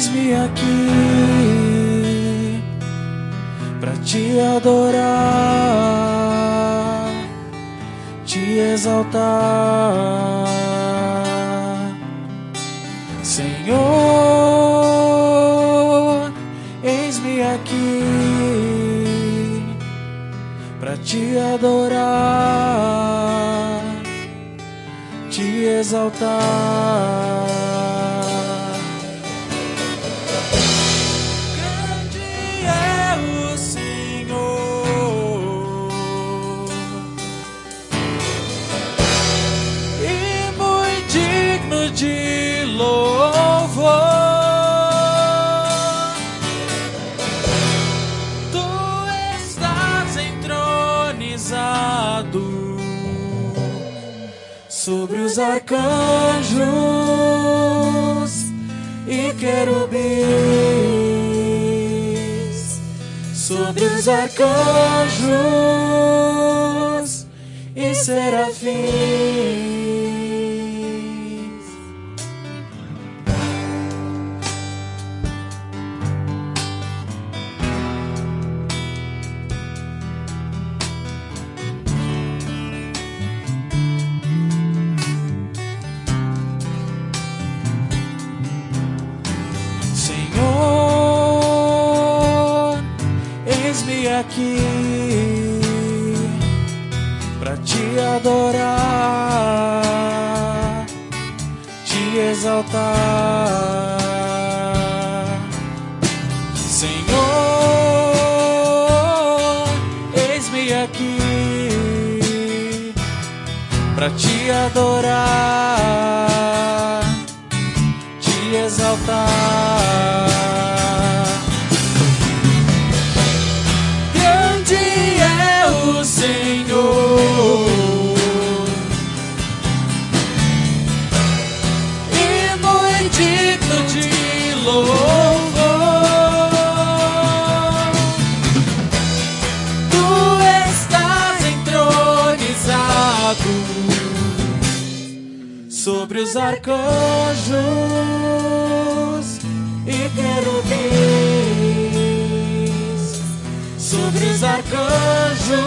Eis-me aqui pra te adorar, te exaltar, Senhor. Eis-me aqui pra te adorar, te exaltar. Grande é o Senhor e muito digno de louvor. Tu estás entronizado sobre os arcanjos e querubins, sobre os arcanjos e serafins. Eis-me aqui pra te adorar, te exaltar, Senhor. Eis-me aqui pra te adorar, te exaltar. O Senhor e muito digno de louvor. Tu estás entronizado sobre os arcanjos e querubins, sobre os arcanjos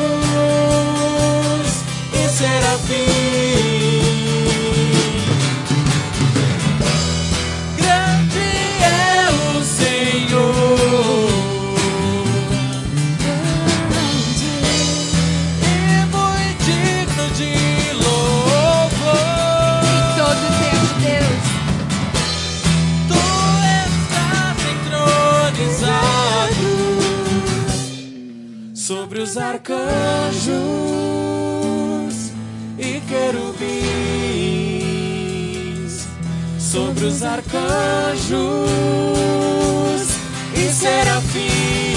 e serafins. Grande é o Senhor e muito digno de louvor. Em todo tempo, Deus. Tu estás entronizado sobre os arcanjos e querubins, sobre os arcanjos e serafins.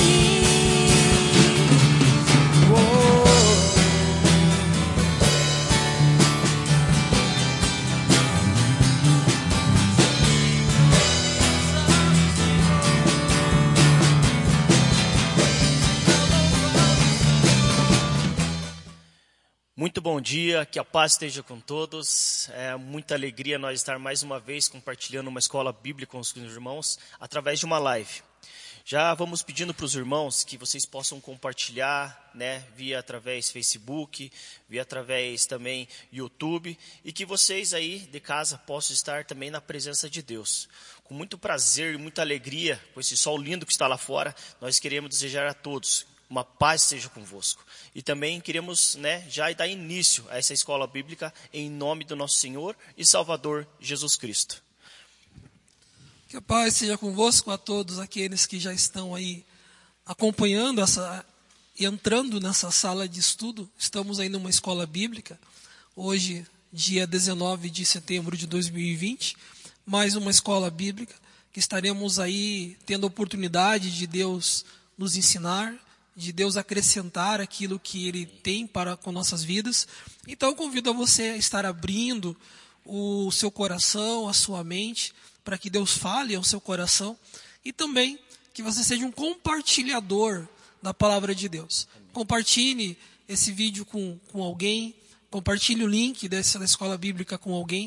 Muito bom dia, que a paz esteja com todos. É muita alegria nós estar mais uma vez compartilhando uma escola bíblica com os irmãos através de uma live. Já vamos pedindo para os irmãos que vocês possam compartilhar, né, via através Facebook, via através também YouTube, e que vocês aí de casa possam estar também na presença de Deus. Com muito prazer e muita alegria, com esse sol lindo que está lá fora, nós queremos desejar a todos uma paz seja convosco. E também queremos, né, já dar início a essa escola bíblica em nome do nosso Senhor e Salvador Jesus Cristo. Que a paz seja convosco a todos aqueles que já estão aí acompanhando e entrando nessa sala de estudo. Estamos aí numa escola bíblica, hoje, dia 19 de setembro de 2020, mais uma escola bíblica que estaremos aí tendo a oportunidade de Deus nos ensinar, de Deus acrescentar aquilo que Ele tem para com nossas vidas. Então, convido a você a estar abrindo o seu coração, a sua mente, para que Deus fale ao seu coração. E também que você seja um compartilhador da palavra de Deus. Compartilhe esse vídeo com alguém, compartilhe o link dessa escola bíblica com alguém,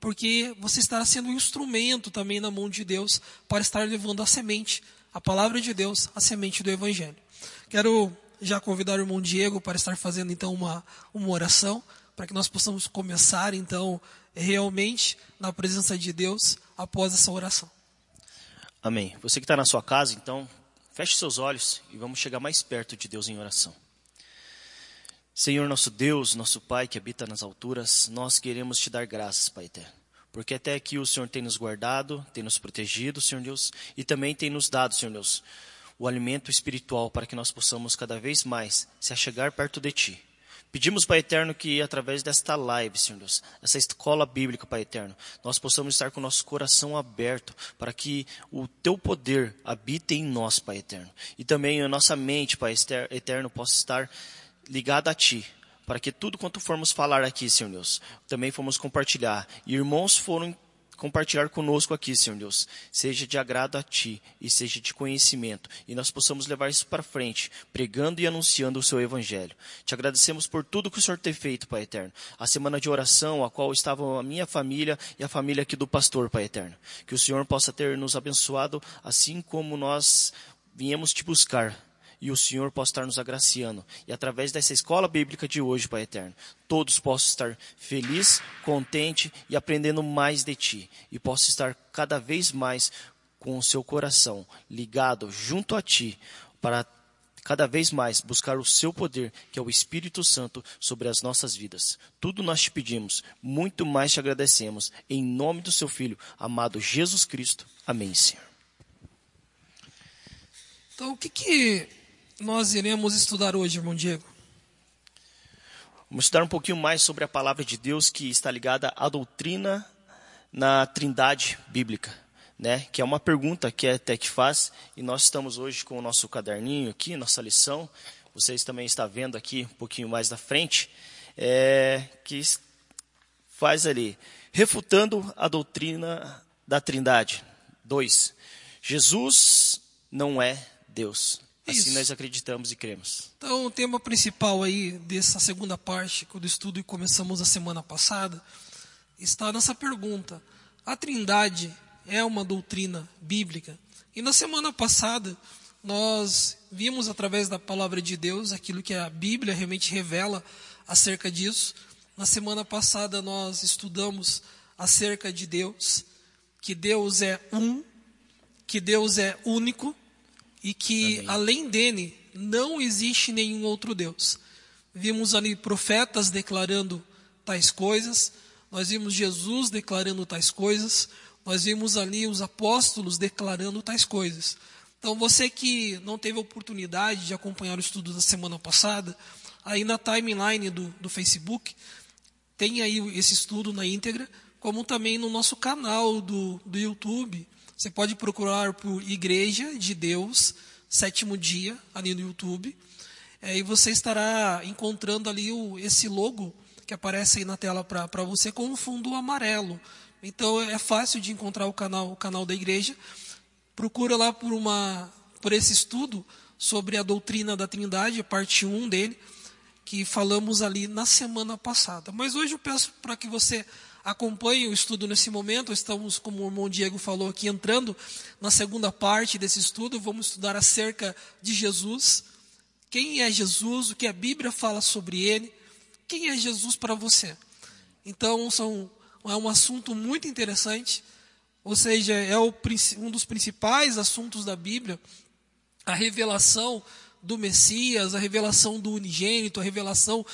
porque você estará sendo um instrumento também na mão de Deus para estar levando a semente, a palavra de Deus, a semente do Evangelho. Quero já convidar o irmão Diego para estar fazendo então uma oração, para que nós possamos começar então realmente na presença de Deus após essa oração. Amém. Você que está na sua casa, então, feche seus olhos e vamos chegar mais perto de Deus em oração. Senhor nosso Deus, nosso Pai que habita nas alturas, nós queremos te dar graças, Pai eterno. Porque até aqui o Senhor tem nos guardado, tem nos protegido, Senhor Deus, e também tem nos dado, Senhor Deus, o alimento espiritual para que nós possamos cada vez mais se achegar perto de Ti. Pedimos, Pai eterno, que através desta live, Senhor Deus, essa escola bíblica, Pai eterno, nós possamos estar com o nosso coração aberto para que o Teu poder habite em nós, Pai eterno. E também a nossa mente, Pai eterno, possa estar ligada a Ti, para que tudo quanto formos falar aqui, Senhor Deus, também formos compartilhar. E irmãos foram compartilhar conosco aqui, Senhor Deus, seja de agrado a Ti e seja de conhecimento, e nós possamos levar isso para frente, pregando e anunciando o Seu Evangelho. Te agradecemos por tudo que o Senhor tem feito, Pai eterno. A semana de oração, a qual estava a minha família e a família aqui do pastor, Pai eterno. Que o Senhor possa ter nos abençoado, assim como nós viemos Te buscar. E o Senhor possa estar nos agraciando. E através dessa escola bíblica de hoje, Pai eterno, todos possam estar felizes, contentes e aprendendo mais de Ti. E possam estar cada vez mais com o seu coração ligado junto a Ti, para cada vez mais buscar o Seu poder, que é o Espírito Santo, sobre as nossas vidas. Tudo nós Te pedimos, muito mais Te agradecemos. Em nome do Seu Filho, amado Jesus Cristo. Amém, Senhor. Então, o que nós iremos estudar hoje, irmão Diego? Vamos estudar um pouquinho mais sobre a palavra de Deus, que está ligada à doutrina na Trindade bíblica, né? Que é uma pergunta que a TEC faz, e nós estamos hoje com o nosso caderninho aqui, nossa lição. Vocês também estão vendo aqui um pouquinho mais da frente, que faz ali, refutando a doutrina da Trindade. 2. Jesus não é Deus. Assim Isso. nós acreditamos e cremos. Então, o tema principal aí dessa segunda parte do estudo que começamos a semana passada está nessa pergunta: a Trindade é uma doutrina bíblica? E na semana passada nós vimos através da palavra de Deus aquilo que a Bíblia realmente revela acerca disso. Na semana passada nós estudamos acerca de Deus, que Deus é um, que Deus é único, e que Amém. Além dele não existe nenhum outro Deus. Vimos ali profetas declarando tais coisas, nós vimos Jesus declarando tais coisas, nós vimos ali os apóstolos declarando tais coisas. Então você que não teve a oportunidade de acompanhar o estudo da semana passada, aí na timeline do Facebook, tem aí esse estudo na íntegra, como também no nosso canal do YouTube. Você pode procurar por Igreja de Deus, Sétimo Dia, ali no YouTube. E você estará encontrando ali esse logo que aparece aí na tela para você com um fundo amarelo. Então é fácil de encontrar o canal da igreja. Procura lá por esse estudo sobre a doutrina da Trindade, parte 1 dele, que falamos ali na semana passada. Mas hoje eu peço para que você acompanhe o estudo nesse momento. Estamos, como o irmão Diego falou aqui, entrando na segunda parte desse estudo. Vamos estudar acerca de Jesus. Quem é Jesus? O que a Bíblia fala sobre ele? Quem é Jesus para você? Então, é um assunto muito interessante. Ou seja, é um dos principais assuntos da Bíblia. A revelação do Messias, a revelação do unigênito, a revelação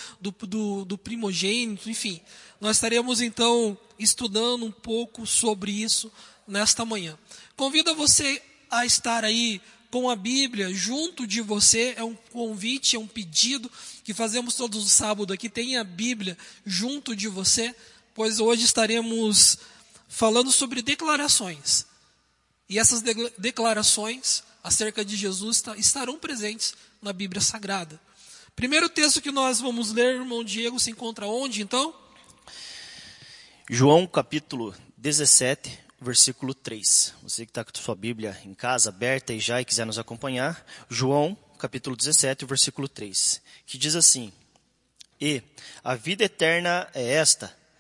do primogênito, enfim. Nós estaremos, então, estudando um pouco sobre isso nesta manhã. Convido você a estar aí com a Bíblia junto de você. É um convite, é um pedido que fazemos todos os sábados aqui. Tenha a Bíblia junto de você, pois hoje estaremos falando sobre declarações. E essas declarações acerca de Jesus estarão presentes na Bíblia Sagrada. Primeiro texto que nós vamos ler, irmão Diego, se encontra onde, então? João capítulo 17, versículo 3. Você que está com a sua Bíblia em casa, aberta e já e quiser nos acompanhar. João capítulo 17, versículo 3. Que diz assim: E a vida eterna é esta,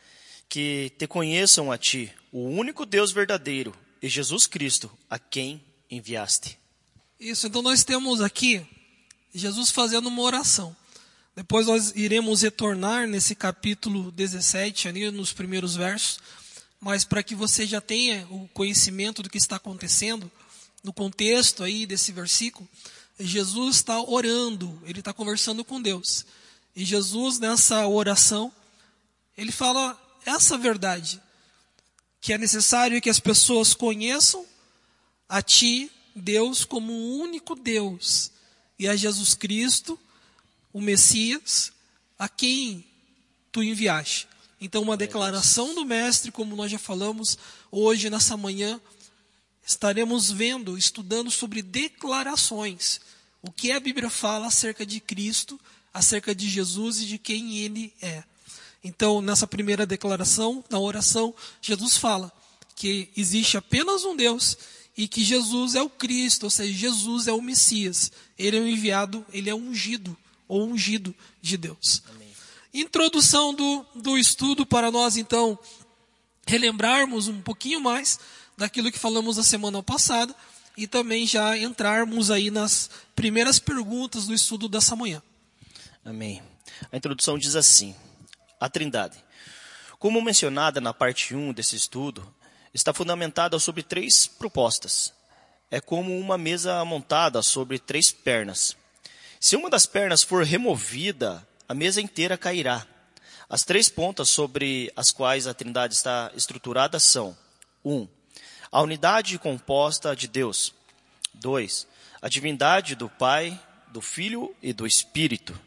que te conheçam a ti, o único Deus verdadeiro, e Jesus Cristo, a quem enviaste. Isso, então nós temos aqui Jesus fazendo uma oração. Depois nós iremos retornar nesse capítulo 17, ali nos primeiros versos, mas para que você já tenha o conhecimento do que está acontecendo, no contexto aí desse versículo, Jesus está orando, ele está conversando com Deus. E Jesus, nessa oração, ele fala essa verdade, que é necessário que as pessoas conheçam a ti, Deus, como o único Deus, e a Jesus Cristo, o Messias, a quem tu enviaste. Então, uma declaração do Mestre, como nós já falamos hoje, nessa manhã, estaremos vendo, estudando sobre declarações. O que a Bíblia fala acerca de Cristo, acerca de Jesus e de quem Ele é. Então, nessa primeira declaração, na oração, Jesus fala que existe apenas um Deus e que Jesus é o Cristo, ou seja, Jesus é o Messias. Ele é o enviado, ele é ungido, ou ungido de Deus. Amém. Introdução do estudo para nós, então, relembrarmos um pouquinho mais daquilo que falamos na semana passada e também já entrarmos aí nas primeiras perguntas do estudo dessa manhã. Amém. A introdução diz assim: a Trindade, como mencionada na parte 1 desse estudo, está fundamentada sobre 3 propostas. É como uma mesa montada sobre 3 pernas. Se uma das pernas for removida, a mesa inteira cairá. As 3 pontas sobre as quais a Trindade está estruturada são: 1. A unidade composta de Deus. 2. A divindade do Pai, do Filho e do Espírito.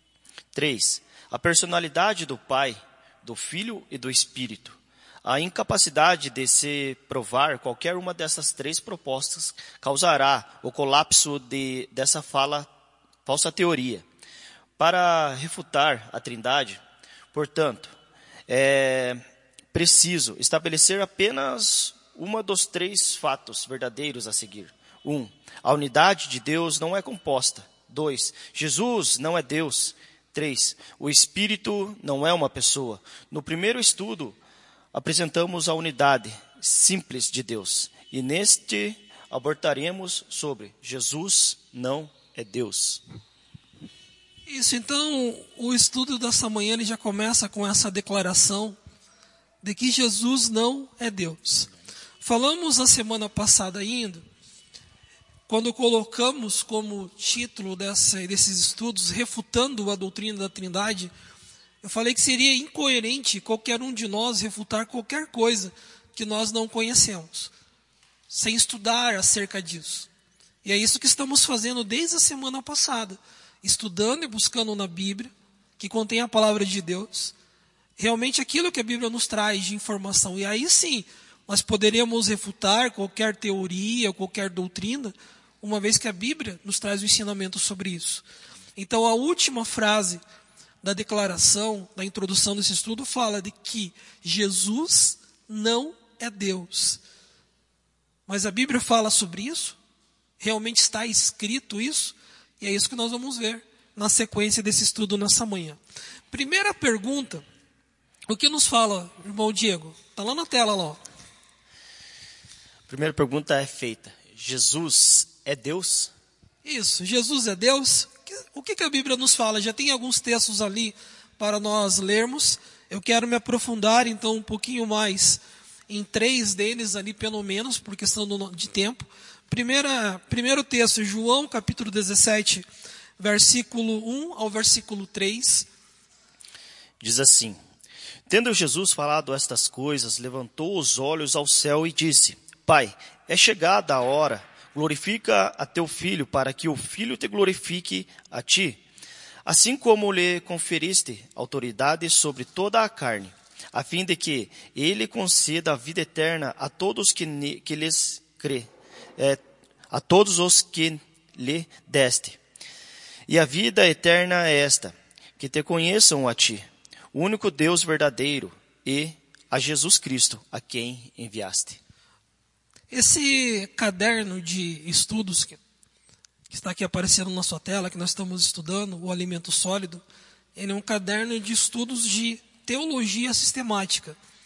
3. A personalidade do Pai, do Filho e do Espírito. A incapacidade de se provar qualquer uma dessas 3 propostas causará o colapso dessa falsa teoria. Para refutar a Trindade, portanto, é preciso estabelecer apenas uma dos 3 fatos verdadeiros a seguir. 1. A unidade de Deus não é composta. 2. Jesus não é Deus. 3. O Espírito não é uma pessoa. No primeiro estudo, apresentamos a unidade simples de Deus. E neste abordaremos sobre Jesus não é Deus. Isso, então, o estudo dessa manhã ele já começa com essa declaração de que Jesus não é Deus. Falamos na semana passada ainda, quando colocamos como título desses estudos, refutando a doutrina da Trindade, eu falei que seria incoerente qualquer um de nós refutar qualquer coisa que nós não conhecemos, sem estudar acerca disso. E é isso que estamos fazendo desde a semana passada, estudando e buscando na Bíblia, que contém a palavra de Deus, realmente aquilo que a Bíblia nos traz de informação. E aí sim, nós poderíamos refutar qualquer teoria, qualquer doutrina, uma vez que a Bíblia nos traz o ensinamento sobre isso. Então a última frase da declaração, da introdução desse estudo, fala de que Jesus não é Deus. Mas a Bíblia fala sobre isso? Realmente está escrito isso? E é isso que nós vamos ver na sequência desse estudo nessa manhã. Primeira pergunta, o que nos fala, irmão Diego? Está lá na tela, lá. Ó. Primeira pergunta é feita: Jesus é Deus? Isso, Jesus é Deus? O que a Bíblia nos fala? Já tem alguns textos ali para nós lermos. Eu quero me aprofundar então um pouquinho mais em 3 deles ali pelo menos, por questão de tempo. Primeiro texto, João capítulo 17, versículo 1 ao versículo 3. Diz assim: tendo Jesus falado estas coisas, levantou os olhos ao céu e disse: Pai, é chegada a hora, glorifica a teu Filho, para que o Filho te glorifique a ti, assim como lhe conferiste autoridade sobre toda a carne, a fim de que ele conceda a vida eterna a todos que lhes crê, a todos os que lhe deste. E a vida eterna é esta, que te conheçam a ti, o único Deus verdadeiro, e a Jesus Cristo, a quem enviaste. Esse caderno de estudos que está aqui aparecendo na sua tela, que nós estamos estudando, o Alimento Sólido, ele é um caderno de estudos de teologia sistemática.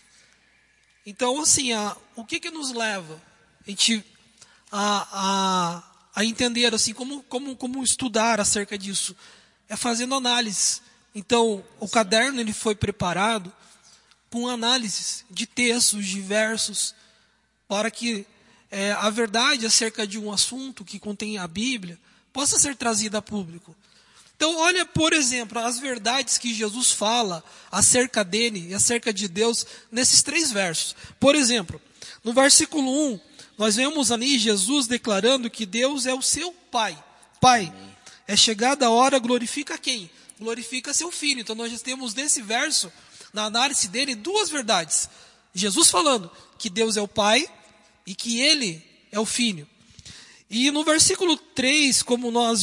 Então, assim, o que nos leva a entender assim, como estudar acerca disso? É fazendo análise. Então, o caderno ele foi preparado com análises de textos, de versos, para que a verdade acerca de um assunto que contém a Bíblia possa ser trazida a público. Então, olha, por exemplo, as verdades que Jesus fala acerca dele e acerca de Deus nesses 3 versos. Por exemplo, no versículo 1, nós vemos ali Jesus declarando que Deus é o seu Pai. Pai, é chegada a hora, glorifica quem? Glorifica seu Filho. Então, nós já temos nesse verso, na análise dele, 2 verdades. Jesus falando que Deus é o Pai e que Ele é o Filho. E no versículo 3, como nós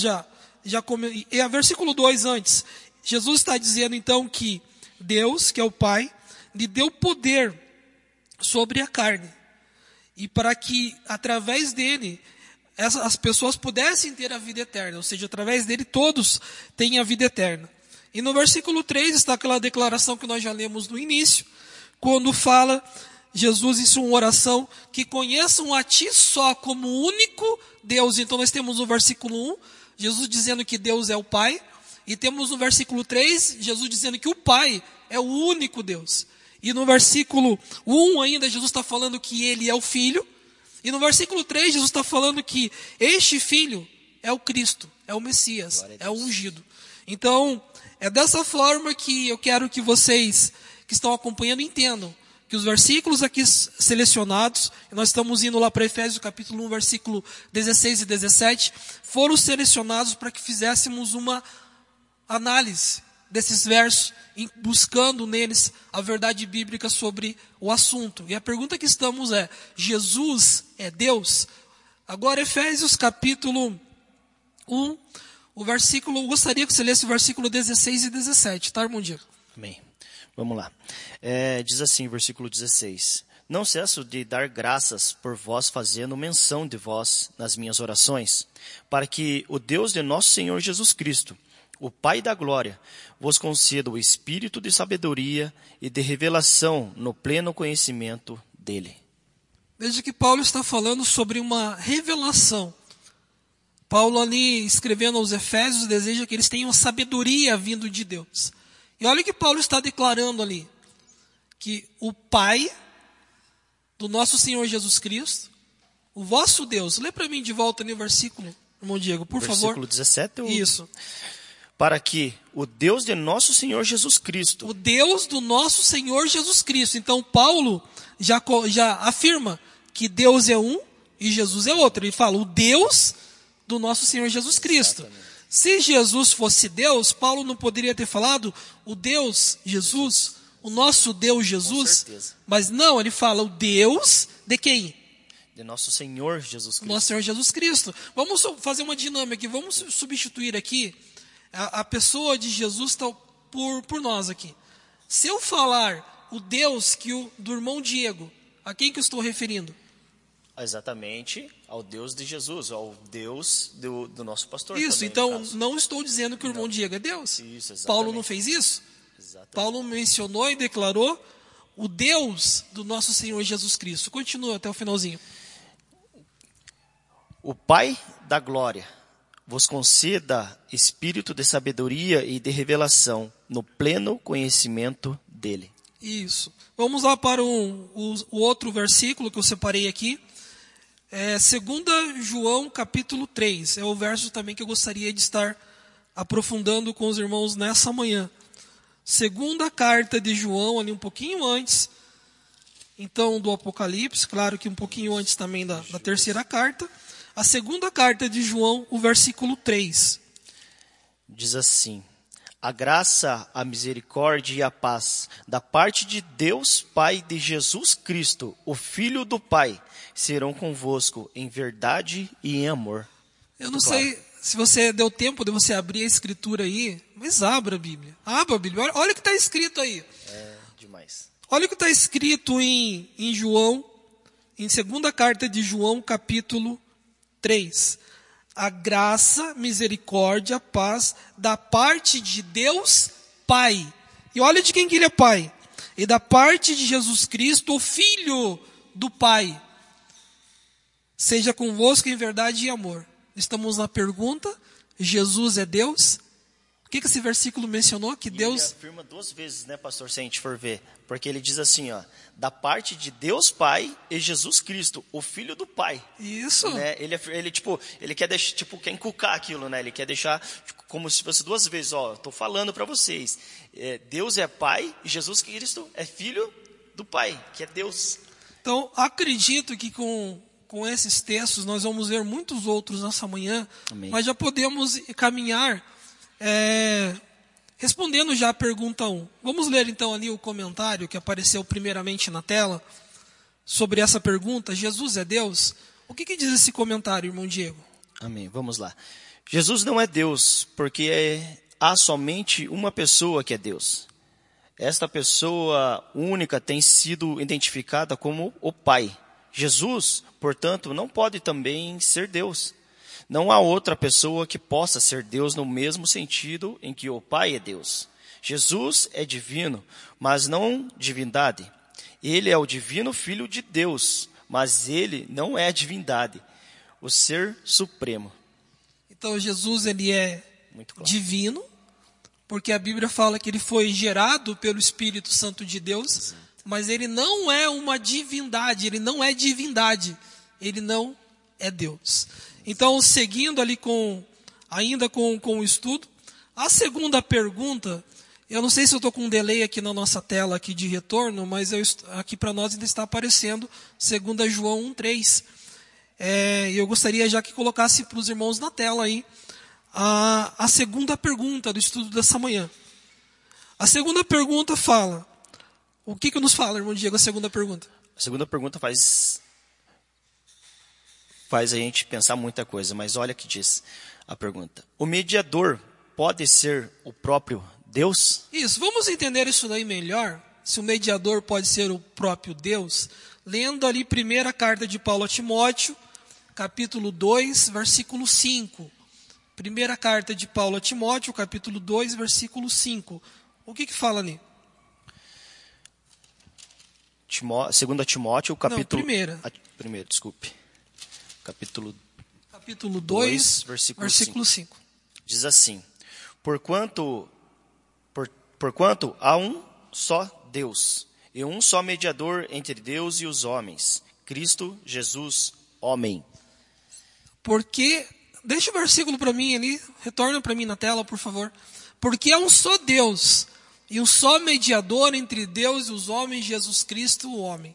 e versículo 2 antes, Jesus está dizendo então que Deus, que é o Pai, lhe deu poder sobre a carne. E para que através dele as pessoas pudessem ter a vida eterna. Ou seja, através dele todos têm a vida eterna. E no versículo 3 está aquela declaração que nós já lemos no início, quando fala Jesus em sua oração, que conheçam a ti só como único Deus. Então nós temos no versículo 1, Jesus dizendo que Deus é o Pai, e temos no versículo 3, Jesus dizendo que o Pai é o único Deus. E no versículo 1 ainda, Jesus está falando que Ele é o Filho, e no versículo 3, Jesus está falando que este Filho é o Cristo, é o Messias, é o ungido. Então, é dessa forma que eu quero que vocês que estão acompanhando entendam que os versículos aqui selecionados, nós estamos indo lá para Efésios capítulo 1, versículo 16 e 17, foram selecionados para que fizéssemos uma análise desses versos, buscando neles a verdade bíblica sobre o assunto. E a pergunta que estamos é, Jesus é Deus? Agora Efésios capítulo 1, eu gostaria que você lesse o versículo 16 e 17, tá, irmão Diego? Amém. Vamos lá. Diz assim, versículo 16. Não cesso de dar graças por vós, fazendo menção de vós nas minhas orações, para que o Deus de nosso Senhor Jesus Cristo, o Pai da glória, vos conceda o espírito de sabedoria e de revelação no pleno conhecimento dele. Veja que Paulo está falando sobre uma revelação. Paulo ali, escrevendo aos Efésios, deseja que eles tenham sabedoria vindo de Deus. E olha o que Paulo está declarando ali, que o Pai do nosso Senhor Jesus Cristo, o vosso Deus, lê para mim de volta ali o versículo, irmão Diego, por favor. Versículo 17. Isso. Para que o Deus de nosso Senhor Jesus Cristo. O Deus do nosso Senhor Jesus Cristo. Então Paulo já afirma que Deus é um e Jesus é outro. Ele fala o Deus do nosso Senhor Jesus Cristo. Exatamente. Se Jesus fosse Deus, Paulo não poderia ter falado o Deus Jesus, o nosso Deus Jesus. Com certeza. Mas não, ele fala o Deus de quem? De nosso Senhor Jesus Cristo. Nosso Senhor Jesus Cristo. Vamos fazer uma dinâmica aqui, vamos substituir aqui a pessoa de Jesus por nós aqui. Se eu falar o Deus do irmão Diego, a quem que eu estou referindo? Exatamente ao Deus de Jesus, ao Deus do nosso pastor. Isso, também, então não estou dizendo que o irmão Diego é Deus. Isso, exatamente. Paulo não fez isso? Exatamente. Paulo mencionou e declarou o Deus do nosso Senhor Jesus Cristo. Continua até o finalzinho. O Pai da glória vos conceda espírito de sabedoria e de revelação no pleno conhecimento dele. Isso. Vamos lá para o outro versículo que eu separei aqui. 2 João capítulo 3. É o verso também que eu gostaria de estar aprofundando com os irmãos nessa manhã. Segunda carta de João, ali um pouquinho antes, então, do Apocalipse, claro que um pouquinho antes também da terceira carta. A segunda carta de João, o versículo 3. Diz assim: a graça, a misericórdia e a paz da parte de Deus Pai de Jesus Cristo, o Filho do Pai, serão convosco em verdade e em amor. Eu não sei se você deu tempo de você abrir a escritura aí, mas abra a Bíblia. Abra a Bíblia. Olha o que está escrito aí. É demais. Olha o que está escrito em João, em segunda carta de João, capítulo 3. A graça, misericórdia, paz da parte de Deus Pai. E olha de quem que ele é Pai. e da parte de Jesus Cristo, o Filho do Pai, seja convosco em verdade e amor. Estamos na pergunta, Jesus é Deus? O que esse versículo mencionou? Que Deus... Ele afirma 2 vezes, né, pastor, se a gente for ver. Porque ele diz assim, ó, da parte de Deus Pai e Jesus Cristo, o Filho do Pai. Isso. Né? Ele quer deixar, quer inculcar aquilo, né? Ele quer deixar como se fosse 2 vezes, ó, estou falando para vocês. Deus é Pai e Jesus Cristo é Filho do Pai, que é Deus. Então, acredito que com esses textos nós vamos ver muitos outros nessa manhã. Amém. Mas já podemos caminhar respondendo já a pergunta 1. Vamos ler então ali o comentário que apareceu primeiramente na tela sobre essa pergunta, Jesus é Deus? O que diz esse comentário, irmão Diego? Amém, vamos lá. Jesus não é Deus, porque há somente uma pessoa que é Deus. Esta pessoa única tem sido identificada como o Pai. Jesus, portanto, não pode também ser Deus. Não há outra pessoa que possa ser Deus no mesmo sentido em que o Pai é Deus. Jesus é divino, mas não divindade. Ele é o divino Filho de Deus, mas ele não é divindade, o ser supremo. Então Jesus ele é Muito claro. Divino, porque a Bíblia fala que ele foi gerado pelo Espírito Santo de Deus, mas ele não é uma divindade, ele não é divindade, ele não é Deus. Então, seguindo ali ainda com o estudo, a segunda pergunta, eu não sei se eu estou com um delay aqui na nossa tela aqui de retorno, mas aqui para nós ainda está aparecendo 2 João 1,3. Eu gostaria já que colocasse para os irmãos na tela aí a segunda pergunta do estudo dessa manhã. A segunda pergunta fala, o que nos fala, irmão Diego, a segunda pergunta? A segunda pergunta faz a gente pensar muita coisa, mas olha o que diz a pergunta. O mediador pode ser o próprio Deus? Isso, vamos entender isso daí melhor, se o mediador pode ser o próprio Deus, lendo ali primeira carta de Paulo a Timóteo, capítulo 2, versículo 5. Primeira carta de Paulo a Timóteo, capítulo 2, versículo 5. O que fala ali? 2 Timóteo, capítulo... Não, primeira. Primeiro, desculpe. Capítulo 2, versículo 5. Diz assim, porquanto há um só Deus, e um só mediador entre Deus e os homens, Cristo Jesus, homem. Porque, deixa o versículo para mim ali, retorna para mim na tela, por favor. Porque há um só Deus, e um só mediador entre Deus e os homens, Jesus Cristo, o homem.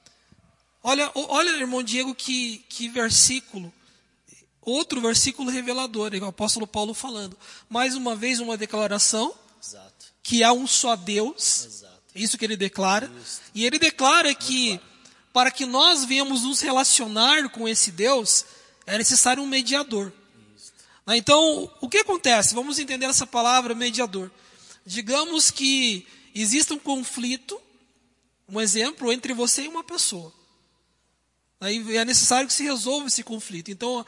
Olha, irmão Diego, que versículo, outro versículo revelador, o apóstolo Paulo falando. Mais uma vez uma declaração, Exato. Que há um só Deus, Exato. Isso que ele declara. Isso. E ele declara que, para que nós venhamos nos relacionar com esse Deus, é necessário um mediador. Então, o que acontece? Vamos entender essa palavra mediador. Digamos que existe um conflito, um exemplo, entre você e uma pessoa. Aí é necessário que se resolva esse conflito. Então,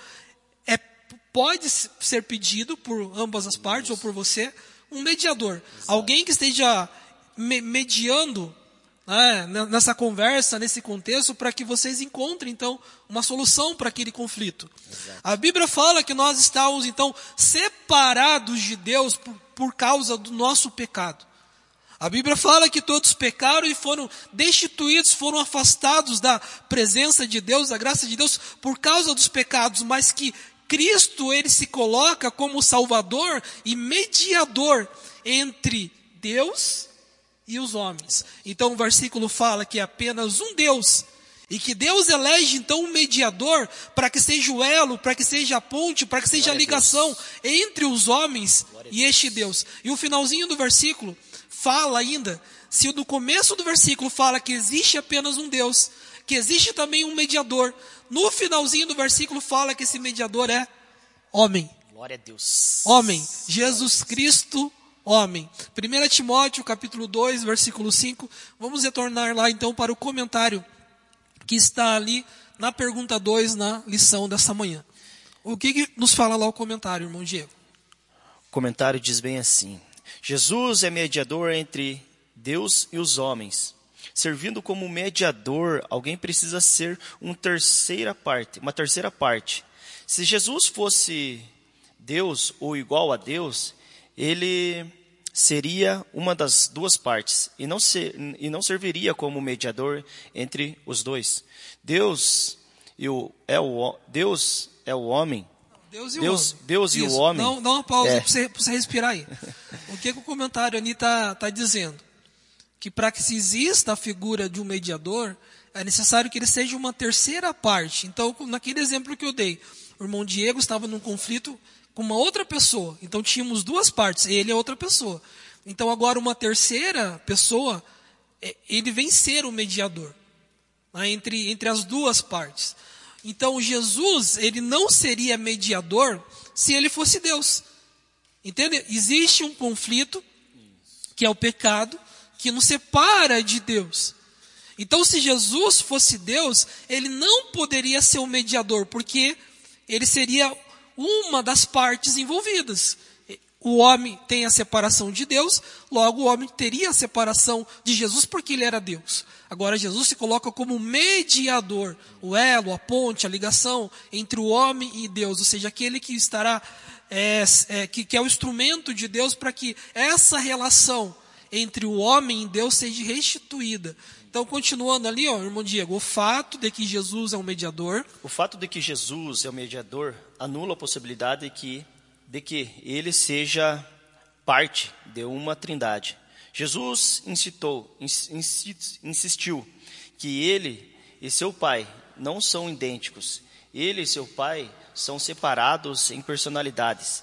pode ser pedido por ambas as partes, ou por você, um mediador. Exato. Alguém que esteja mediando, né, nessa conversa, nesse contexto, para que vocês encontrem, então, uma solução para aquele conflito. Exato. A Bíblia fala que nós estávamos, então, separados de Deus por causa do nosso pecado. A Bíblia fala que todos pecaram e foram destituídos, foram afastados da presença de Deus, da graça de Deus, por causa dos pecados, mas que Cristo, ele se coloca como Salvador e mediador entre Deus e os homens. Então o versículo fala que é apenas um Deus, e que Deus elege então um mediador para que seja o elo, para que seja a ponte, para que seja a ligação entre os homens e este Deus. E o finalzinho do versículo fala ainda, se no começo do versículo fala que existe apenas um Deus, que existe também um mediador, no finalzinho do versículo fala que esse mediador é homem. Glória a Deus. Homem, Jesus Cristo, homem. 1 Timóteo, capítulo 2, versículo 5. Vamos retornar lá então para o comentário que está ali na pergunta 2, na lição dessa manhã. O que nos fala lá o comentário, irmão Diego? O comentário diz bem assim: Jesus é mediador entre Deus e os homens. Servindo como mediador, alguém precisa ser uma terceira parte. Se Jesus fosse Deus ou igual a Deus, ele seria uma das duas partes e não serviria como mediador entre os dois. Deus é o homem. Deus e o homem. Dá uma pausa para você respirar aí. O que o comentário ali está dizendo? Que para que se exista a figura de um mediador, é necessário que ele seja uma terceira parte. Então, naquele exemplo que eu dei, o irmão Diego estava num conflito com uma outra pessoa. Então, tínhamos duas partes, ele é outra pessoa. Então, agora uma terceira pessoa, ele vem ser o mediador, né, entre as duas partes. Então, Jesus, ele não seria mediador se ele fosse Deus. Entende? Existe um conflito, que é o pecado, que nos separa de Deus. Então, se Jesus fosse Deus, ele não poderia ser o mediador, porque ele seria uma das partes envolvidas. O homem tem a separação de Deus, logo o homem teria a separação de Jesus, porque ele era Deus. Agora, Jesus se coloca como mediador, o elo, a ponte, a ligação entre o homem e Deus, ou seja, aquele que estará, que é o instrumento de Deus para que essa relação entre o homem e Deus seja restituída. Então, continuando ali, irmão Diego, o fato de que Jesus é um mediador. O fato de que Jesus é o mediador anula a possibilidade de que ele seja parte de uma trindade. Jesus insistiu que ele e seu pai não são idênticos. Ele e seu pai são separados em personalidades,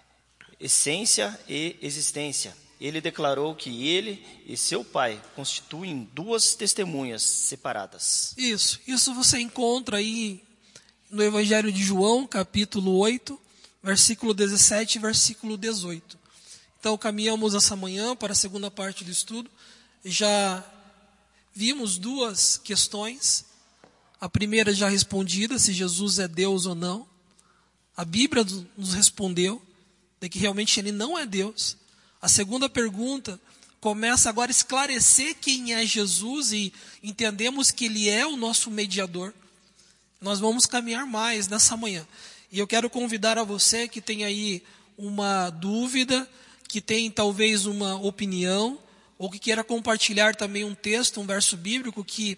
essência e existência. Ele declarou que ele e seu pai constituem duas testemunhas separadas. Isso você encontra aí no Evangelho de João, capítulo 8, versículo 17 e versículo 18. Então, caminhamos essa manhã para a segunda parte do estudo. Já vimos duas questões. A primeira já respondida, se Jesus é Deus ou não. A Bíblia nos respondeu de que realmente ele não é Deus. A segunda pergunta começa agora a esclarecer quem é Jesus e entendemos que ele é o nosso mediador. Nós vamos caminhar mais nessa manhã. E eu quero convidar a você que tem aí uma dúvida, que tem talvez uma opinião, ou que queira compartilhar também um texto, um verso bíblico, que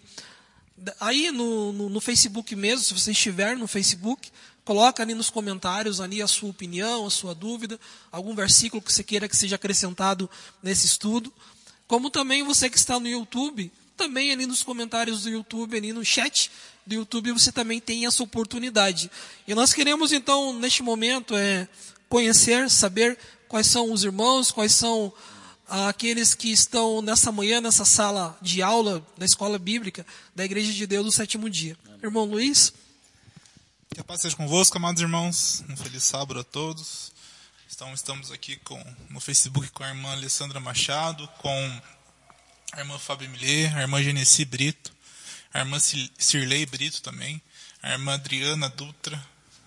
aí no Facebook mesmo, se você estiver no Facebook, coloca ali nos comentários ali a sua opinião, a sua dúvida, algum versículo que você queira que seja acrescentado nesse estudo. Como também você que está no YouTube, também ali nos comentários do YouTube, ali no chat do YouTube, você também tem essa oportunidade. E nós queremos então, neste momento, conhecer, saber quais são os irmãos, quais são aqueles que estão nessa manhã, nessa sala de aula da Escola Bíblica da Igreja de Deus do Sétimo Dia. Irmão Luiz. Que a paz seja convosco, amados irmãos. Um feliz sábado a todos. Então, estamos aqui no Facebook com a irmã Alessandra Machado, com a irmã Fábio Millet, a irmã Genesi Brito, a irmã Cirlei Brito também, a irmã Adriana Dutra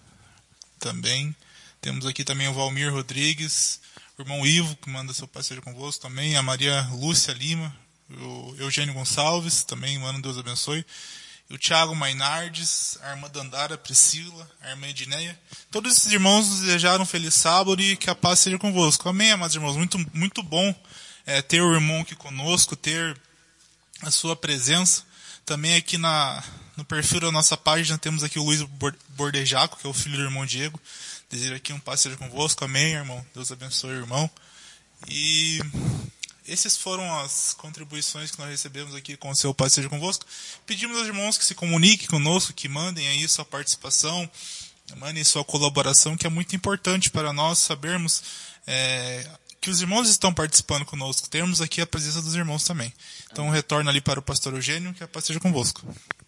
também. Temos aqui também o Valmir Rodrigues, o irmão Ivo, que manda seu pai seja convosco também, a Maria Lúcia Lima, o Eugênio Gonçalves, também, mano, Deus abençoe. O Thiago Mainardes, a irmã Dandara Priscila, a irmã Edneia. Todos esses irmãos nos desejaram um feliz sábado e que a paz seja convosco. Amém, amados irmãos. Muito, muito bom ter o irmão aqui conosco, ter a sua presença. Também aqui no perfil da nossa página temos aqui o Luiz Bordejaco, que é o filho do irmão Diego. Desejo aqui um paz seja convosco. Amém, irmão. Deus abençoe o irmão. E essas foram as contribuições que nós recebemos aqui com o seu Pai seja convosco. Pedimos aos irmãos que se comuniquem conosco, que mandem aí sua participação, mandem sua colaboração, que é muito importante para nós sabermos que os irmãos estão participando conosco. Temos aqui a presença dos irmãos também. Então, retorno ali para o pastor Eugênio, que a paz seja convosco.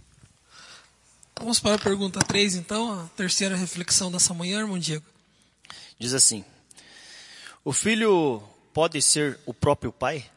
Vamos para a pergunta 3, então, a terceira reflexão dessa manhã, irmão Diego. Diz assim: o filho pode ser o próprio pai?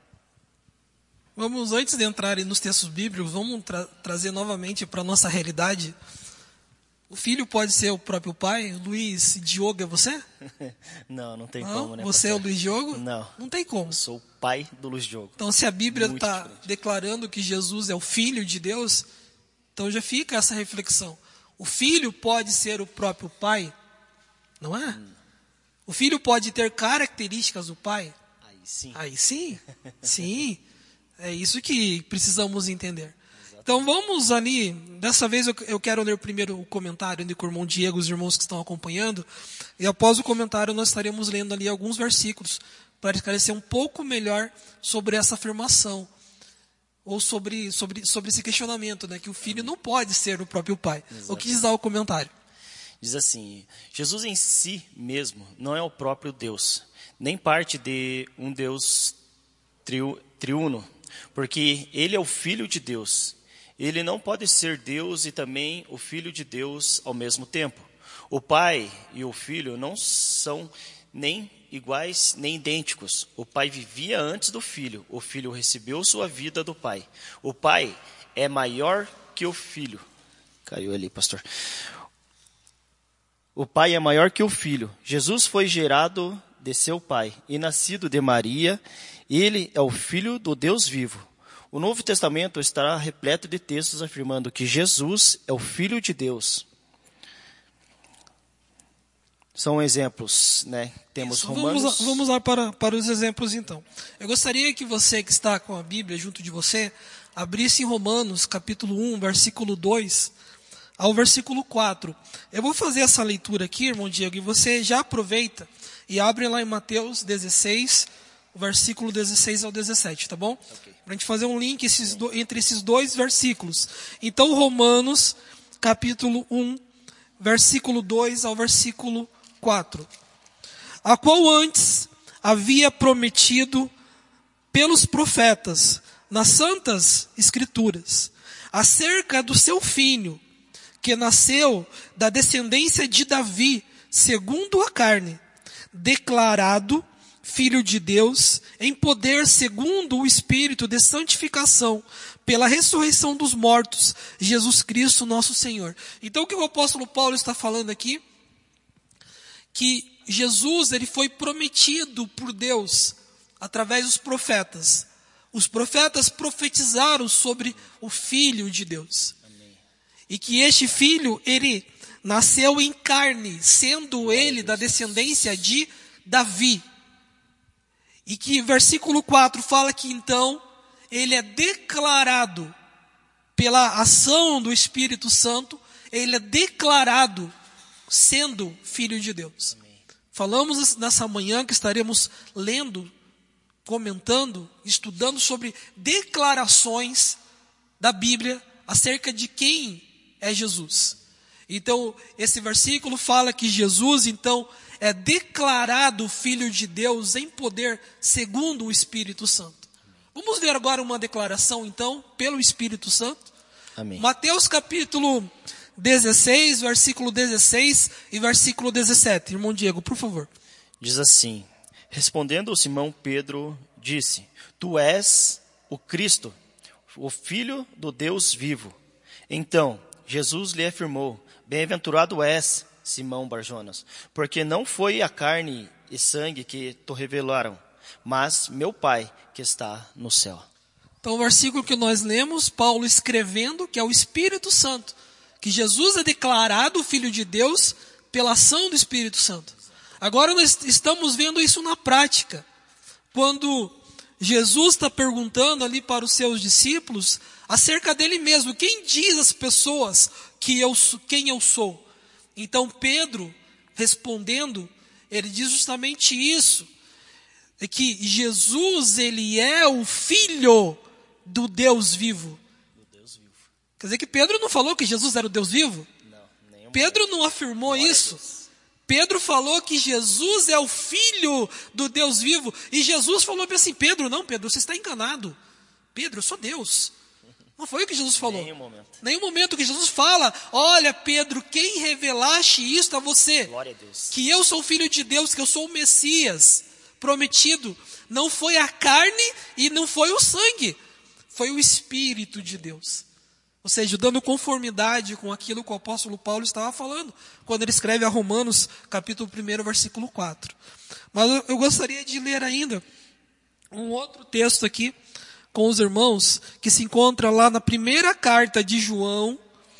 Vamos, antes de entrar nos textos bíblicos, vamos trazer novamente para a nossa realidade O filho pode ser o próprio pai? Luiz Diogo é você? Não tem Não? como, né, Você é o pastor? Luiz Diogo? Não. Não tem como. Eu sou o pai do Luiz Diogo. Então, se a Bíblia Muito está diferente. declarando que Jesus é o Filho de Deus, então já fica essa reflexão. O filho pode ser o próprio pai? Não é? O filho pode ter características do pai? Aí sim. Aí sim, sim. É isso que precisamos entender. Então vamos ali, dessa vez eu quero ler primeiro o comentário ali com o irmão Diego, os irmãos que estão acompanhando, e após o comentário nós estaremos lendo ali alguns versículos para esclarecer um pouco melhor sobre essa afirmação, ou sobre esse questionamento, né, que o filho não pode ser o próprio pai. O que diz lá o comentário? Diz assim, Jesus em si mesmo não é o próprio Deus, nem parte de um Deus triuno, porque ele é o Filho de Deus. Ele não pode ser Deus e também o Filho de Deus ao mesmo tempo. O Pai e o Filho não são nem iguais nem idênticos. O Pai vivia antes do Filho. O Filho recebeu sua vida do Pai. O Pai é maior que o Filho. Caiu ali, pastor. O Pai é maior que o Filho. Jesus foi gerado de seu Pai e nascido de Maria. Ele é o Filho do Deus vivo. O Novo Testamento estará repleto de textos afirmando que Jesus é o Filho de Deus. São exemplos, né? Temos Isso, Romanos. vamos lá para os exemplos então. Eu gostaria que você que está com a Bíblia junto de você, abrisse em Romanos capítulo 1, versículo 2 ao versículo 4. Eu vou fazer essa leitura aqui, irmão Diego, e você já aproveita e abre lá em Mateus 16, o versículo 16 ao 17, tá bom? Ok. Para a gente fazer um link entre esses dois versículos. Então, Romanos, capítulo 1, versículo 2 ao versículo 4. A qual antes havia prometido pelos profetas, nas santas escrituras, acerca do seu filho, que nasceu da descendência de Davi, segundo a carne, declarado Filho de Deus, em poder segundo o Espírito de santificação, pela ressurreição dos mortos, Jesus Cristo nosso Senhor. Então o que o apóstolo Paulo está falando aqui? Que Jesus ele foi prometido por Deus, através dos profetas. Os profetas profetizaram sobre o Filho de Deus. Amém. E que este Filho, ele nasceu em carne, sendo ele da descendência de Davi. E que versículo 4 fala que então ele é declarado pela ação do Espírito Santo, ele é declarado sendo Filho de Deus. Amém. Falamos nessa manhã que estaremos lendo, comentando, estudando sobre declarações da Bíblia acerca de quem é Jesus. Então, esse versículo fala que Jesus, então, é declarado Filho de Deus em poder segundo o Espírito Santo. Vamos ver agora uma declaração, então, pelo Espírito Santo. Amém. Mateus capítulo 16, versículo 16 e versículo 17. Irmão Diego, por favor. Diz assim, respondendo Simão Pedro, disse, Tu és o Cristo, o Filho do Deus vivo. Então, Jesus lhe afirmou, Bem-aventurado és, Simão Barjonas, porque não foi a carne e sangue que te revelaram, mas meu Pai que está no céu. Então o versículo que nós lemos, Paulo escrevendo que é o Espírito Santo, que Jesus é declarado Filho de Deus pela ação do Espírito Santo. Agora nós estamos vendo isso na prática, quando Jesus está perguntando ali para os seus discípulos acerca dele mesmo, quem diz às pessoas quem eu sou? Então Pedro, respondendo, ele diz justamente isso, é que Jesus, ele é o Filho do Deus vivo. Quer dizer que Pedro não falou que Jesus era o Deus vivo? Não, Pedro não afirmou isso. Pedro falou que Jesus é o Filho do Deus vivo. E Jesus falou assim, Pedro, você está enganado. Pedro, eu sou Deus. Não foi o que Jesus falou. Nenhum momento que Jesus fala, olha Pedro, quem revelaste isto a você? Glória a Deus. Que eu sou o Filho de Deus, que eu sou o Messias prometido. Não foi a carne e não foi o sangue. Foi o Espírito de Deus. Ou seja, dando conformidade com aquilo que o apóstolo Paulo estava falando, quando ele escreve a Romanos, capítulo 1, versículo 4. Mas eu gostaria de ler ainda um outro texto aqui com os irmãos, que se encontra lá na primeira carta de João,